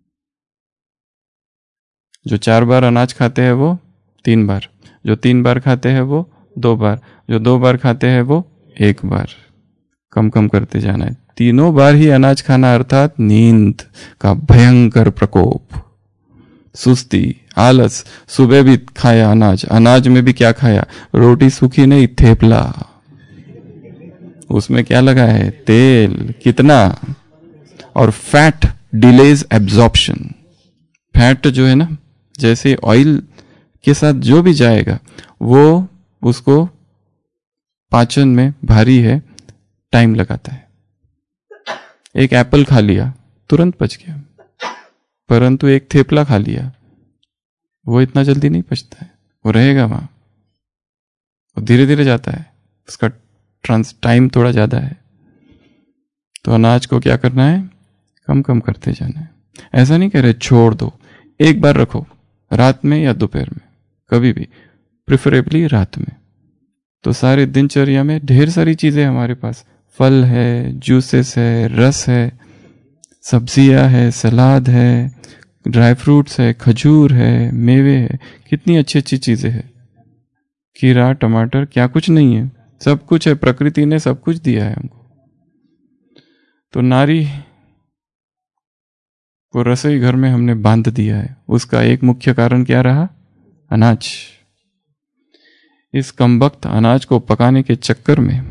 जो चार बार अनाज खाते हैं वो तीन बार, जो तीन बार खाते हैं वो दो बार, जो दो बार खाते हैं वो एक बार, कम कम करते जाना है। तीनों बार ही अनाज खाना अर्थात नींद का भयंकर प्रकोप, सुस्ती, आलस। सुबह भी खाया अनाज, अनाज में भी क्या खाया? रोटी सूखी नहीं, थेपला। उसमें क्या लगा है? तेल। कितना? और फैट डिलेज एब्जॉर्प्शन। फैट जो है ना, जैसे ऑयल के साथ जो भी जाएगा वो उसको पाचन में भारी है, टाइम लगाता है। एक एप्पल खा लिया तुरंत पच गया, परंतु एक थेपला खा लिया वो इतना जल्दी नहीं पचता है, वो रहेगा वहां, वो धीरे धीरे जाता है, उसका ट्रांस टाइम थोड़ा ज्यादा है। तो अनाज को क्या करना है? कम कम करते जाना है। ऐसा नहीं कह रहे छोड़ दो, एक बार रखो, रात में या दोपहर में, कभी भी, प्रिफरेबली रात में। तो सारे दिनचर्या में ढेर सारी चीजें हमारे पास, फल है, जूसेस है, रस है, सब्जियां है, सलाद है, ड्राई फ्रूट्स है, खजूर है, मेवे है, कितनी अच्छी अच्छी चीजें हैं। खीरा, टमाटर, क्या कुछ नहीं है, सब कुछ है। प्रकृति ने सब कुछ दिया है हमको। तो नारी को रसोई घर में हमने बांध दिया है। उसका एक मुख्य कारण क्या रहा? अनाज। इस कमबख्त अनाज को पकाने के चक्कर में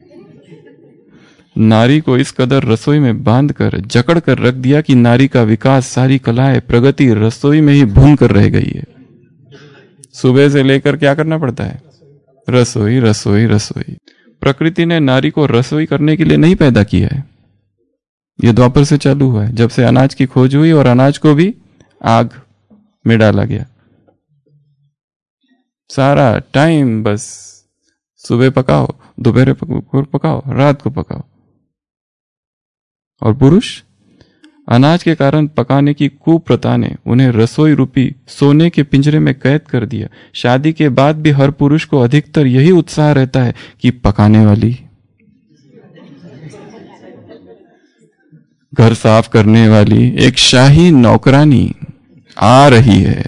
नारी को इस कदर रसोई में बांध कर जकड़ कर रख दिया कि नारी का विकास, सारी कलाएं, प्रगति रसोई में ही भून कर रह गई है। सुबह से लेकर क्या करना पड़ता है? रसोई, रसोई, रसोई। प्रकृति ने नारी को रसोई करने के लिए नहीं पैदा किया है। यह द्वापर से चालू हुआ है, जब से अनाज की खोज हुई और अनाज को भी आग में डाला गया। सारा टाइम बस सुबह पकाओ, दोपहर को पकाओ, रात को पकाओ। और पुरुष, अनाज के कारण पकाने की कुप्रथा ने उन्हें रसोई रूपी सोने के पिंजरे में कैद कर दिया। शादी के बाद भी हर पुरुष को अधिकतर यही उत्साह रहता है कि पकाने वाली, घर साफ करने वाली एक शाही नौकरानी आ रही है।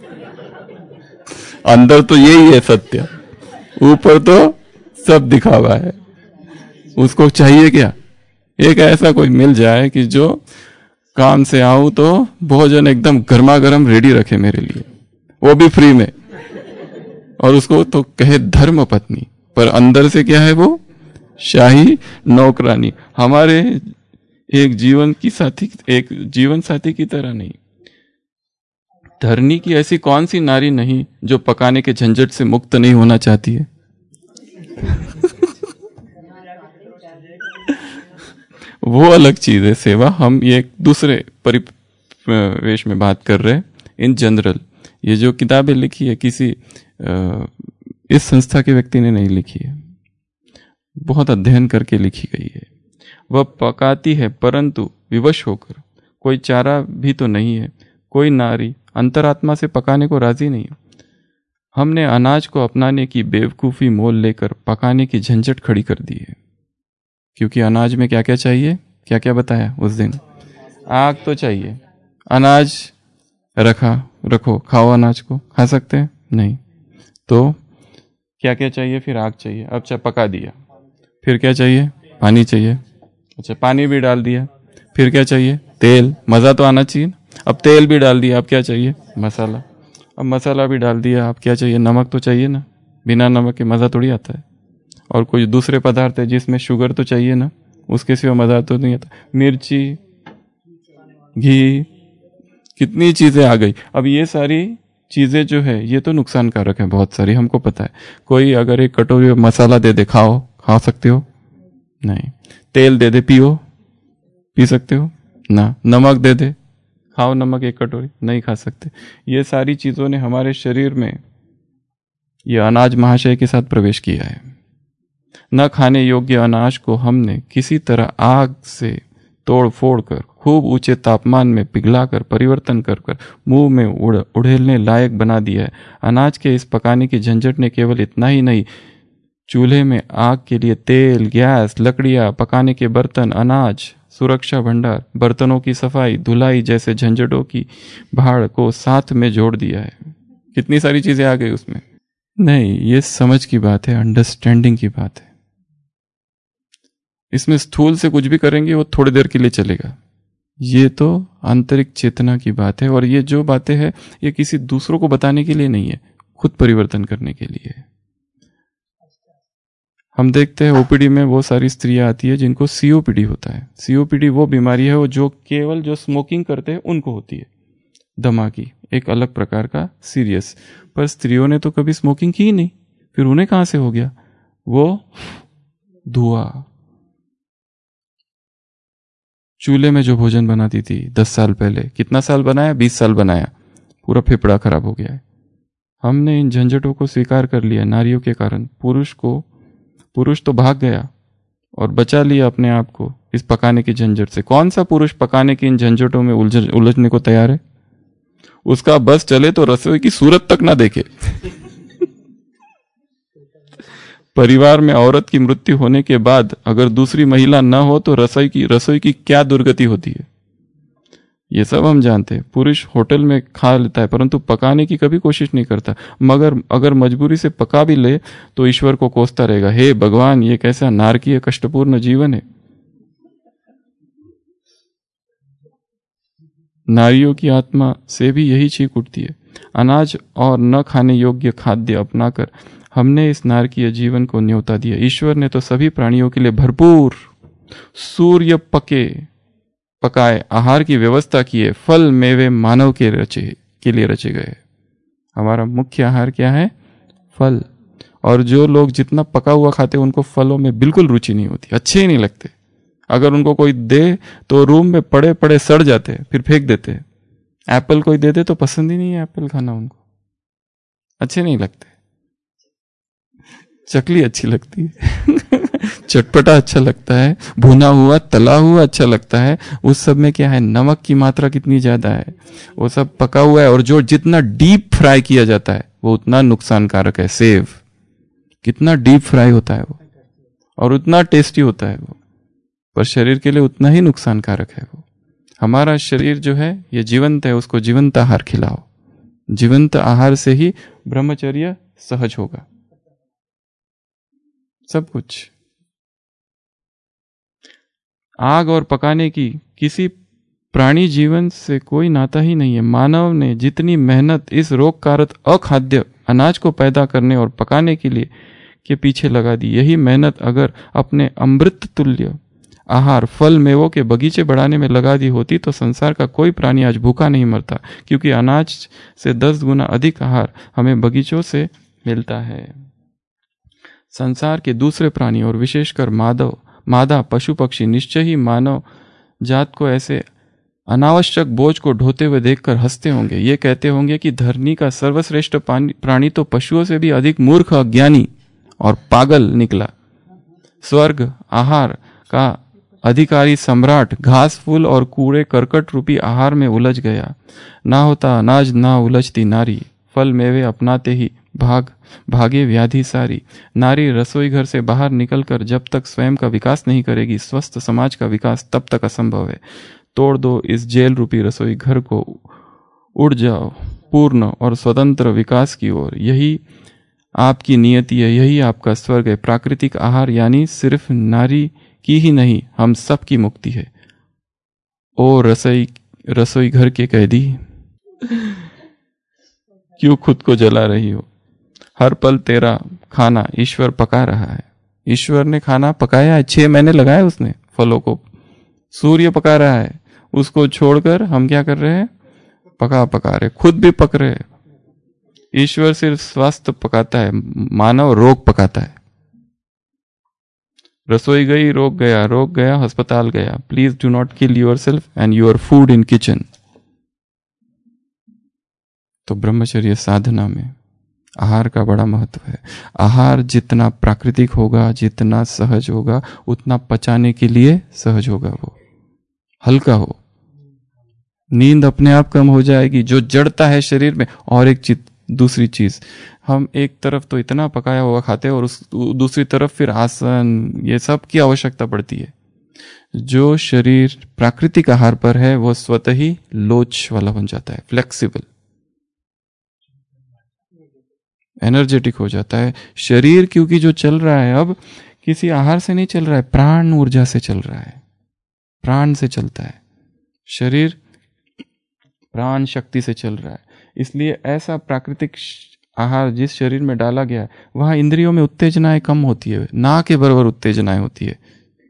अंदर तो यही है सत्य, ऊपर तो सब दिखावा है। उसको चाहिए क्या? एक ऐसा कोई मिल जाए कि जो काम से आऊं तो भोजन एकदम गर्मा गर्म रेडी रखे मेरे लिए, वो भी फ्री में, और उसको तो कहे धर्म पत्नी, पर अंदर से क्या है वो? शाही नौकरानी। हमारे एक जीवन की साथी, एक जीवन साथी की तरह नहीं। धरनी की ऐसी कौन सी नारी नहीं जो पकाने के झंझट से मुक्त नहीं होना चाहती है? वो अलग चीज है सेवा। हम ये एक दूसरे परिवेश में बात कर रहे हैं। इन जनरल ये जो किताबें लिखी है किसी आ, इस संस्था के व्यक्ति ने नहीं लिखी है, बहुत अध्ययन करके लिखी गई है। वह पकाती है परंतु विवश होकर, कोई चारा भी तो नहीं है। कोई नारी अंतरात्मा से पकाने को राजी नहीं है। हमने अनाज को अपनाने की बेवकूफ़ी मोल लेकर पकाने की झंझट खड़ी कर दी है। क्योंकि अनाज में क्या क्या चाहिए, क्या क्या बताया उस दिन? आग तो चाहिए। अनाज रखा, रखो, खाओ, अनाज को खा सकते हैं? नहीं। तो क्या क्या चाहिए? फिर आग चाहिए। अब चाहे पका दिया, फिर क्या चाहिए? पानी चाहिए। अच्छा, पानी भी डाल दिया, फिर क्या चाहिए? तेल। मज़ा तो आना चाहिए। अब तेल भी डाल दिया, अब क्या चाहिए? मसाला। अब मसाला भी डाल दिया, अब क्या चाहिए? नमक तो चाहिए ना, बिना नमक के मज़ा थोड़ी आता है। और कुछ दूसरे पदार्थ है जिसमें शुगर तो चाहिए ना, उसके सिवा मज़ा तो नहीं आता। मिर्ची, घी, कितनी चीज़ें आ गई। अब ये सारी चीज़ें जो है ये तो नुकसानकारक है बहुत सारी, हमको पता है। कोई अगर एक कटोरी मसाला दे दे, खाओ, खा सकते हो? नहीं। तेल दे दे, पियो, पी सकते हो ना। नमक दे दे, खाओ नमक एक कटोरी, नहीं खा सकते। ये सारी चीज़ों ने हमारे शरीर में ये अनाज महाशय के साथ प्रवेश किया है। न खाने योग्य अनाज को हमने किसी तरह आग से तोड़ फोड़ कर, खूब ऊंचे तापमान में पिघलाकर, परिवर्तन कर कर मुंह में उड़ उड़ेलने लायक बना दिया है। अनाज के इस पकाने की झंझट ने केवल इतना ही नहीं, चूल्हे में आग के लिए तेल, गैस, लकड़ियाँ, पकाने के बर्तन, अनाज, सुरक्षा भंडार, बर्तनों की सफाई, धुलाई जैसे झंझटों की भाड़ को साथ में जोड़ दिया है। कितनी सारी चीजें आ गई उसमें। नहीं, ये समझ की बात है, अंडरस्टैंडिंग की बात है। इसमें स्थूल से कुछ भी करेंगे वो थोड़ी देर के लिए चलेगा। ये तो आंतरिक चेतना की बात है, और ये जो बातें हैं ये किसी दूसरों को बताने के लिए नहीं है, खुद परिवर्तन करने के लिए है। हम देखते हैं ओपीडी में वो सारी स्त्रियां आती है जिनको सीओपीडी होता है। सीओपीडी वो बीमारी है वो जो केवल जो स्मोकिंग करते हैं उनको होती है, दमा की, एक अलग प्रकार का सीरियस। पर स्त्रियों ने तो कभी स्मोकिंग की ही नहीं, फिर उन्हें कहां से हो गया? वो धुआं। चूल्हे में जो भोजन बनाती थी दस साल पहले, कितना साल बनाया? बीस साल बनाया, पूरा फेफड़ा खराब हो गया है। हमने इन झंझटों को स्वीकार कर लिया नारियों के कारण। पुरुष को पुरुष तो भाग गया और बचा लिया अपने आप को इस पकाने की झंझट से। कौन सा पुरुष पकाने की इन झंझटों में उलझ उलझने को तैयार है? उसका बस चले तो रसोई की सूरत तक ना देखे। परिवार में औरत की मृत्यु होने के बाद अगर दूसरी महिला न हो तो रसोई की रसोई की क्या दुर्गति होती है, ये सब हम जानते हैं। पुरुष होटल में खा लेता है परंतु पकाने की कभी कोशिश नहीं करता, मगर अगर मजबूरी से पका भी ले तो ईश्वर को कोसता रहेगा, हे भगवान ये कैसा नारकीय कष्टपूर्ण जीवन है। नारियों की आत्मा से भी यही चीख उठती है। अनाज और न खाने योग्य खाद्य अपनाकर हमने इस नारकीय जीवन को न्योता दिया। ईश्वर ने तो सभी प्राणियों के लिए भरपूर सूर्य पके पकाए आहार की व्यवस्था की है। फल मेवे मानव के रचे के लिए रचे गए। हमारा मुख्य आहार क्या है? फल। और जो लोग जितना पका हुआ खाते हैं उनको फलों में बिल्कुल रुचि नहीं होती, अच्छे ही नहीं लगते। अगर उनको कोई दे तो रूम में पड़े पड़े सड़ जाते हैं, फिर फेंक देते हैं। एप्पल कोई दे दे तो पसंद ही नहीं है एप्पल खाना, उनको अच्छे नहीं लगते। चकली अच्छी लगती है चटपटा अच्छा लगता है, भुना हुआ तला हुआ अच्छा लगता है। उस सब में क्या है, नमक की मात्रा कितनी ज्यादा है, वो सब पका हुआ है। और जो जितना डीप फ्राई किया जाता है वो उतना नुकसानकारक है। सेव कितना डीप फ्राई होता है वो, और उतना टेस्टी होता है वो, पर शरीर के लिए उतना ही नुकसानकारक है वो। हमारा शरीर जो है ये जीवंत है, उसको जीवंत आहार खिलाओ। जीवंत आहार से ही ब्रह्मचर्य सहज होगा, सब कुछ। आग और पकाने की किसी प्राणी जीवन से कोई नाता ही नहीं है। मानव ने जितनी मेहनत इस रोगकारक अखाद्य अनाज को पैदा करने और पकाने के लिए के पीछे लगा दी, यही मेहनत अगर अपने अमृत तुल्य आहार फल मेवों के बगीचे बढ़ाने में लगा दी होती तो संसार का कोई प्राणी आज भूखा नहीं मरता, क्योंकि अनाज से दस गुना अधिक आहार हमें बगीचों से मिलता है। संसार के दूसरे प्राणी और विशेषकर माधव मादा पशु पक्षी निश्चय ही मानव जात को ऐसे अनावश्यक बोझ को ढोते हुए देखकर हंसते होंगे। ये कहते होंगे कि धरनी का सर्वश्रेष्ठ प्राणी तो पशुओं से भी अधिक मूर्ख, अज्ञानी और पागल निकला। स्वर्ग आहार का अधिकारी सम्राट घास फूल और कूड़े करकट रूपी आहार में उलझ गया। ना होता अनाज ना उलझती नारी, फल मेवे अपनाते ही भाग भागे व्याधि सारी। नारी रसोई घर से बाहर निकलकर जब तक स्वयं का विकास नहीं करेगी, स्वस्थ समाज का विकास तब तक असंभव है। तोड़ दो इस जेल रूपी रसोई घर को, उड़ जाओ पूर्ण और स्वतंत्र विकास की ओर। यही आपकी नियति है, यही आपका स्वर्ग है। प्राकृतिक आहार यानी सिर्फ नारी की ही नहीं, हम सब की मुक्ति है। ओ रसोई रसोई घर के कैदी, क्यों खुद को जला रही हो? हर पल तेरा खाना ईश्वर पका रहा है। ईश्वर ने खाना पकाया है, छह महीने लगाए उसने फलों को। सूर्य पका रहा है, उसको छोड़कर हम क्या कर रहे हैं? पका पका रहे, खुद भी पक रहे। ईश्वर सिर्फ स्वास्थ्य पकाता है, मानव रोग पकाता है। रसोई गई, रोग गया, रोग गया, अस्पताल गया। Please do not kill yourself and your food in kitchen. तो ब्रह्मचर्य साधना में आहार का बड़ा महत्व है। आहार जितना प्राकृतिक होगा, जितना सहज होगा, उतना पचाने के लिए सहज होगा, वो हल्का हो। नींद अपने आप कम हो जाएगी, जो जड़ता है शरीर में। और एक चीज, दूसरी चीज, हम एक तरफ तो इतना पकाया हुआ खाते हैं और उस दूसरी तरफ फिर आसन, ये सब की आवश्यकता पड़ती है। जो शरीर प्राकृतिक आहार पर है वो स्वतः ही लोच वाला बन जाता है, फ्लेक्सिबल, एनर्जेटिक हो जाता है शरीर। क्योंकि जो चल रहा है अब किसी आहार से नहीं चल रहा है, प्राण ऊर्जा से चल रहा है, प्राण से चलता है शरीर, प्राण शक्ति से चल रहा है। इसलिए ऐसा प्राकृतिक आहार जिस शरीर में डाला गया है, वहां इंद्रियों में उत्तेजनाएं कम होती है, ना के बराबर उत्तेजनाएं होती है।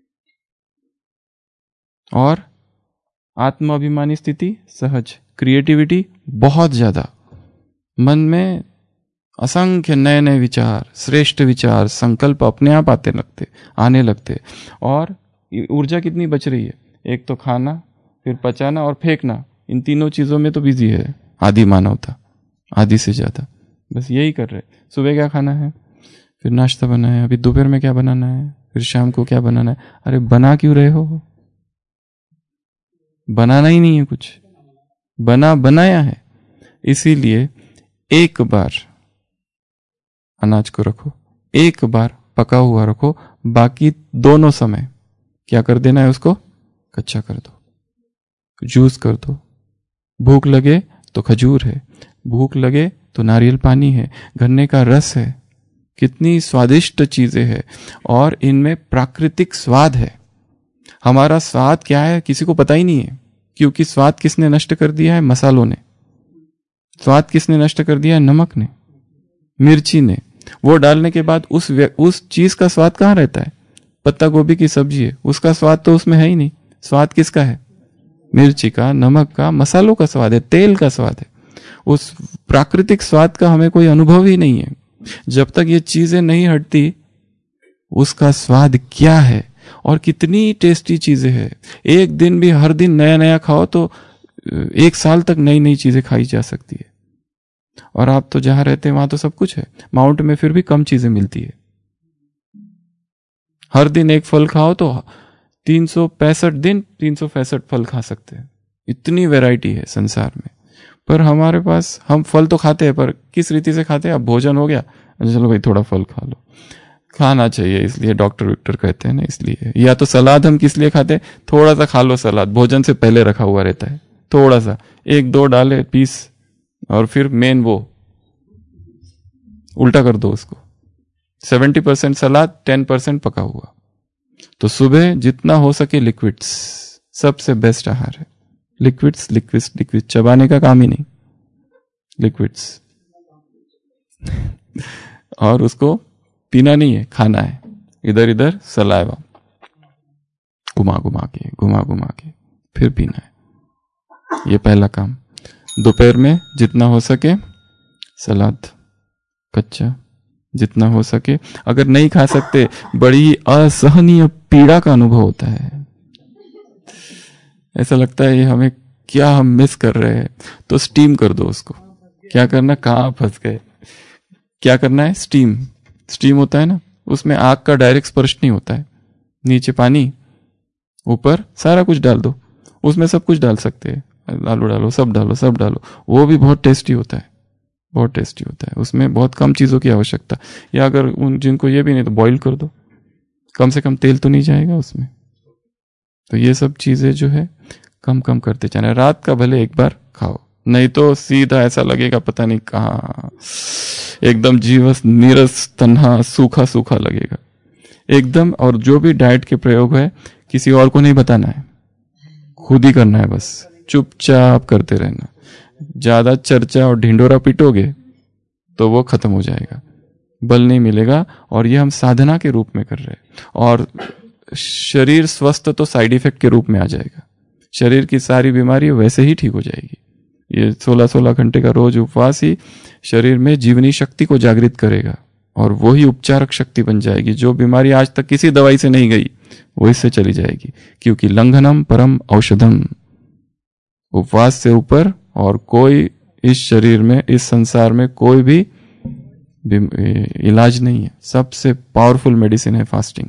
और आत्माभिमानी स्थिति सहज, क्रिएटिविटी बहुत ज्यादा, मन में असंख्य नए नए विचार, श्रेष्ठ विचार, संकल्प अपने आप आते लगते आने लगते। और ऊर्जा कितनी बच रही है? एक तो खाना, फिर पचाना और फेंकना, इन तीनों चीजों में तो बिजी है आदि मानवता, आदि से ज्यादा बस यही कर रहे। सुबह क्या खाना है, फिर नाश्ता बनाना है, अभी दोपहर में क्या बनाना है, फिर शाम को क्या बनाना है। अरे बना क्यों रहे हो? बनाना ही नहीं है कुछ, बना बनाया है। इसीलिए एक बार अनाज को रखो, एक बार पका हुआ रखो, बाकी दोनों समय क्या कर देना है? उसको कच्चा कर दो, जूस कर दो। भूख लगे तो खजूर है, भूख लगे तो नारियल पानी है, गन्ने का रस है, कितनी स्वादिष्ट चीजें हैं। और इनमें प्राकृतिक स्वाद है। हमारा स्वाद क्या है किसी को पता ही नहीं है, क्योंकि स्वाद किसने नष्ट कर दिया है? मसालों ने। स्वाद किसने नष्ट कर दिया है? नमक ने, मिर्ची ने। वो डालने के बाद उस उस चीज का स्वाद कहाँ रहता है? पत्ता गोभी की सब्जी है, उसका स्वाद तो उसमें है ही नहीं। स्वाद किसका है? मिर्ची का, नमक का, मसालों का स्वाद है, तेल का स्वाद है। उस प्राकृतिक स्वाद का हमें कोई अनुभव ही नहीं है। जब तक ये चीजें नहीं हटती, उसका स्वाद क्या है और कितनी टेस्टी चीजें हैं। एक दिन भी हर दिन नया नया खाओ तो एक साल तक नई नई चीजें खाई जा सकती है। और आप तो जहां रहते हैं वहां तो सब कुछ है, माउंट में फिर भी कम चीजें मिलती है, हर दिन एक फल खाओ तो तीन सौ पैंसठ दिन तीन सौ पैंसठ फल खा सकते हैं। इतनी वैरायटी है संसार में। पर हमारे पास, हम फल तो खाते हैं पर किस रीति से खाते हैं? अब भोजन हो गया, चलो भाई थोड़ा फल खा लो। खाना चाहिए इसलिए डॉक्टर विक्टर कहते हैं ना, इसलिए। या तो सलाद हम किस लिए खाते हैं? थोड़ा सा खा लो सलाद, भोजन से पहले रखा हुआ रहता है, थोड़ा सा एक दो डाले पीस, और फिर मेन वो उल्टा कर दो उसको। सेवेंटी परसेंट सलाद, टेन परसेंट पका हुआ। तो सुबह जितना हो सके लिक्विड्स, सबसे बेस्ट आहार है लिक्विड्स। लिक्विड्स लिक्विड चबाने का काम ही नहीं, लिक्विड्स। और उसको पीना नहीं है, खाना है। इधर इधर सलाइवा घुमा घुमा के घुमा घुमा के फिर पीना है। ये पहला काम। दोपहर में जितना हो सके सलाद कच्चा, जितना हो सके। अगर नहीं खा सकते, बड़ी असहनीय पीड़ा का अनुभव होता है, ऐसा लगता है ये हमें क्या हम मिस कर रहे हैं, तो स्टीम कर दो उसको। क्या करना, कहाँ फंस गए, क्या करना है? स्टीम। स्टीम होता है ना, उसमें आग का डायरेक्ट स्पर्श नहीं होता है। नीचे पानी, ऊपर सारा कुछ डाल दो, उसमें सब कुछ डाल सकते हैं, आलू डालो, सब डालो, सब डालो, वो भी बहुत टेस्टी होता है, बहुत टेस्टी होता है। उसमें बहुत कम चीज़ों की आवश्यकता। या अगर उन जिनको ये भी नहीं तो बॉईल कर दो, कम से कम तेल तो नहीं जाएगा उसमें। तो ये सब चीज़ें जो है कम कम करते जाना। रात का भले एक बार खाओ, नहीं तो सीधा ऐसा लगेगा पता नहीं कहाँ, एकदम जीवस नीरस तन्हा सूखा सूखा लगेगा एकदम। और जो भी डाइट के प्रयोग है किसी और को नहीं बताना है, खुद ही करना है, बस चुपचाप करते रहना। ज्यादा चर्चा और ढिंडोरा पीटोगे तो वो खत्म हो जाएगा, बल नहीं मिलेगा। और ये हम साधना के रूप में कर रहे हैं, और शरीर स्वस्थ तो साइड इफेक्ट के रूप में आ जाएगा। शरीर की सारी बीमारी वैसे ही ठीक हो जाएगी। ये सोलह सोलह घंटे का रोज उपवास ही शरीर में जीवनी शक्ति को जागृत करेगा, और वो ही उपचारक शक्ति बन जाएगी। जो बीमारी आज तक किसी दवाई से नहीं गई वो इससे चली जाएगी, क्योंकि लंघनम परम औषधम। उपवास से ऊपर और कोई इस शरीर में, इस संसार में कोई भी इलाज नहीं है। सबसे पावरफुल मेडिसिन है फास्टिंग।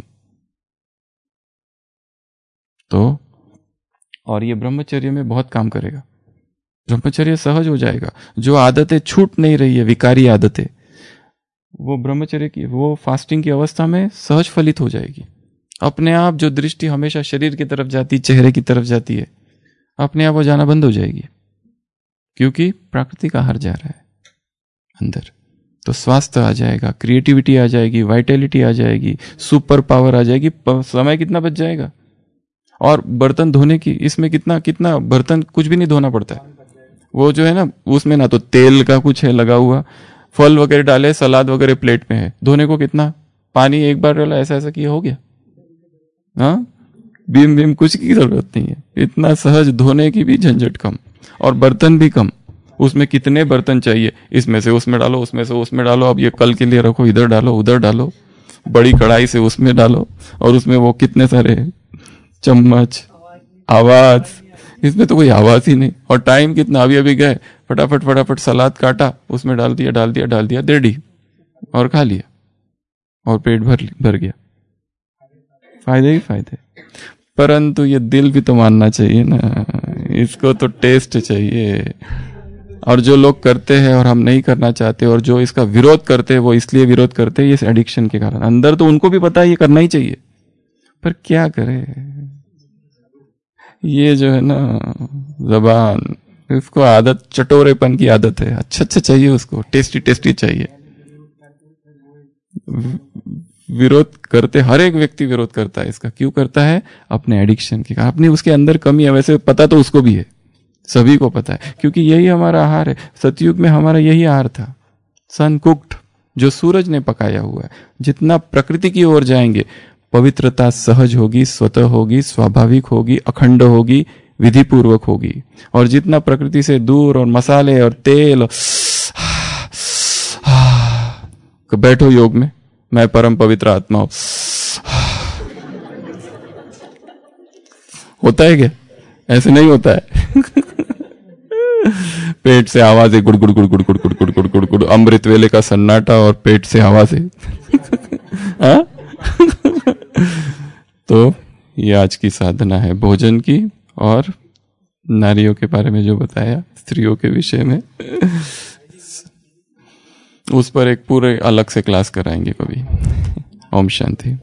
तो और ये ब्रह्मचर्य में बहुत काम करेगा। ब्रह्मचर्य सहज हो जाएगा। जो आदतें छूट नहीं रही है, विकारी आदतें, वो ब्रह्मचर्य की, वो फास्टिंग की अवस्था में सहज फलित हो जाएगी। अपने आप जो दृष्टि हमेशा शरीर की तरफ जाती, चेहरे की तरफ जाती है, अपने आप वो जाना बंद हो जाएगी, क्योंकि प्रकृति का हार जा रहा है अंदर। तो स्वास्थ्य आ जाएगा, क्रिएटिविटी आ जाएगी, वाइटैलिटी आ जाएगी, सुपर पावर आ जाएगी। समय कितना बच जाएगा। और बर्तन धोने की, इसमें कितना कितना बर्तन कुछ भी नहीं धोना पड़ता है। वो जो है ना, उसमें ना तो तेल का कुछ है लगा हुआ, फल वगैरह डाले, सलाद वगैरह प्लेट में है, धोने को कितना पानी, एक बार डाला, ऐसा ऐसा किया, हो गया। हाँ, बीम बीम कुछ की जरूरत नहीं है। इतना सहज, धोने की भी झंझट कम, और बर्तन भी कम। उसमें कितने बर्तन चाहिए, इसमें से उसमें डालो, उसमें से उसमें डालो, अब ये कल के लिए रखो, इधर डालो, उधर डालो, बड़ी कढ़ाई से उसमें डालो, और उसमें वो कितने सारे चम्मच, आवाज, इसमें तो कोई आवाज ही नहीं। और टाइम कितना, अभी अभी गए, फटाफट फटाफट सलाद काटा, उसमें डाल दिया डाल दिया डाल दिया रेडी, और खा लिया, और पेट भर भर गया। फायदे ही फायदे। परंतु ये दिल भी तो मानना चाहिए ना, इसको तो टेस्ट चाहिए। और जो लोग करते हैं और हम नहीं करना चाहते, और जो इसका विरोध करते हैं, वो इसलिए विरोध करते हैं इस एडिक्शन के कारण। अंदर तो उनको भी पता है ये करना ही चाहिए, पर क्या करें। ये जो है ना जबान, इसको आदत, चटोरेपन की आदत है। अच्छा अच्छा चाहिए उसको, टेस्टी टेस्टी चाहिए। विरोध करते, हर एक व्यक्ति विरोध करता है इसका। क्यों करता है? अपने एडिक्शन के कारण। अपनी उसके अंदर कमी है, वैसे पता तो उसको भी है, सभी को पता है, क्योंकि यही हमारा आहार है। सतयुग में हमारा यही आहार था, सन कुक्ड, जो सूरज ने पकाया हुआ है। जितना प्रकृति की ओर जाएंगे, पवित्रता सहज होगी, स्वतः होगी, स्वाभाविक होगी, अखंड होगी, विधि पूर्वक होगी। और जितना प्रकृति से दूर, और मसाले और तेल, बैठो योग में, मैं परम पवित्र आत्मा हूं, होता है क्या? ऐसे नहीं होता है। पेट से आवाज है, गुड़ गुड़ गुड़ गुड़ गुड़ गुड़ गुड़ गुड़ गुड़ गुड़, अमृत वेले का सन्नाटा, और पेट से आवाज है। तो ये आज की साधना है भोजन की, और नारियों के बारे में जो बताया, स्त्रियों के विषय में, उस पर एक पूरे अलग से क्लास कराएंगे कभी। ओम शांति।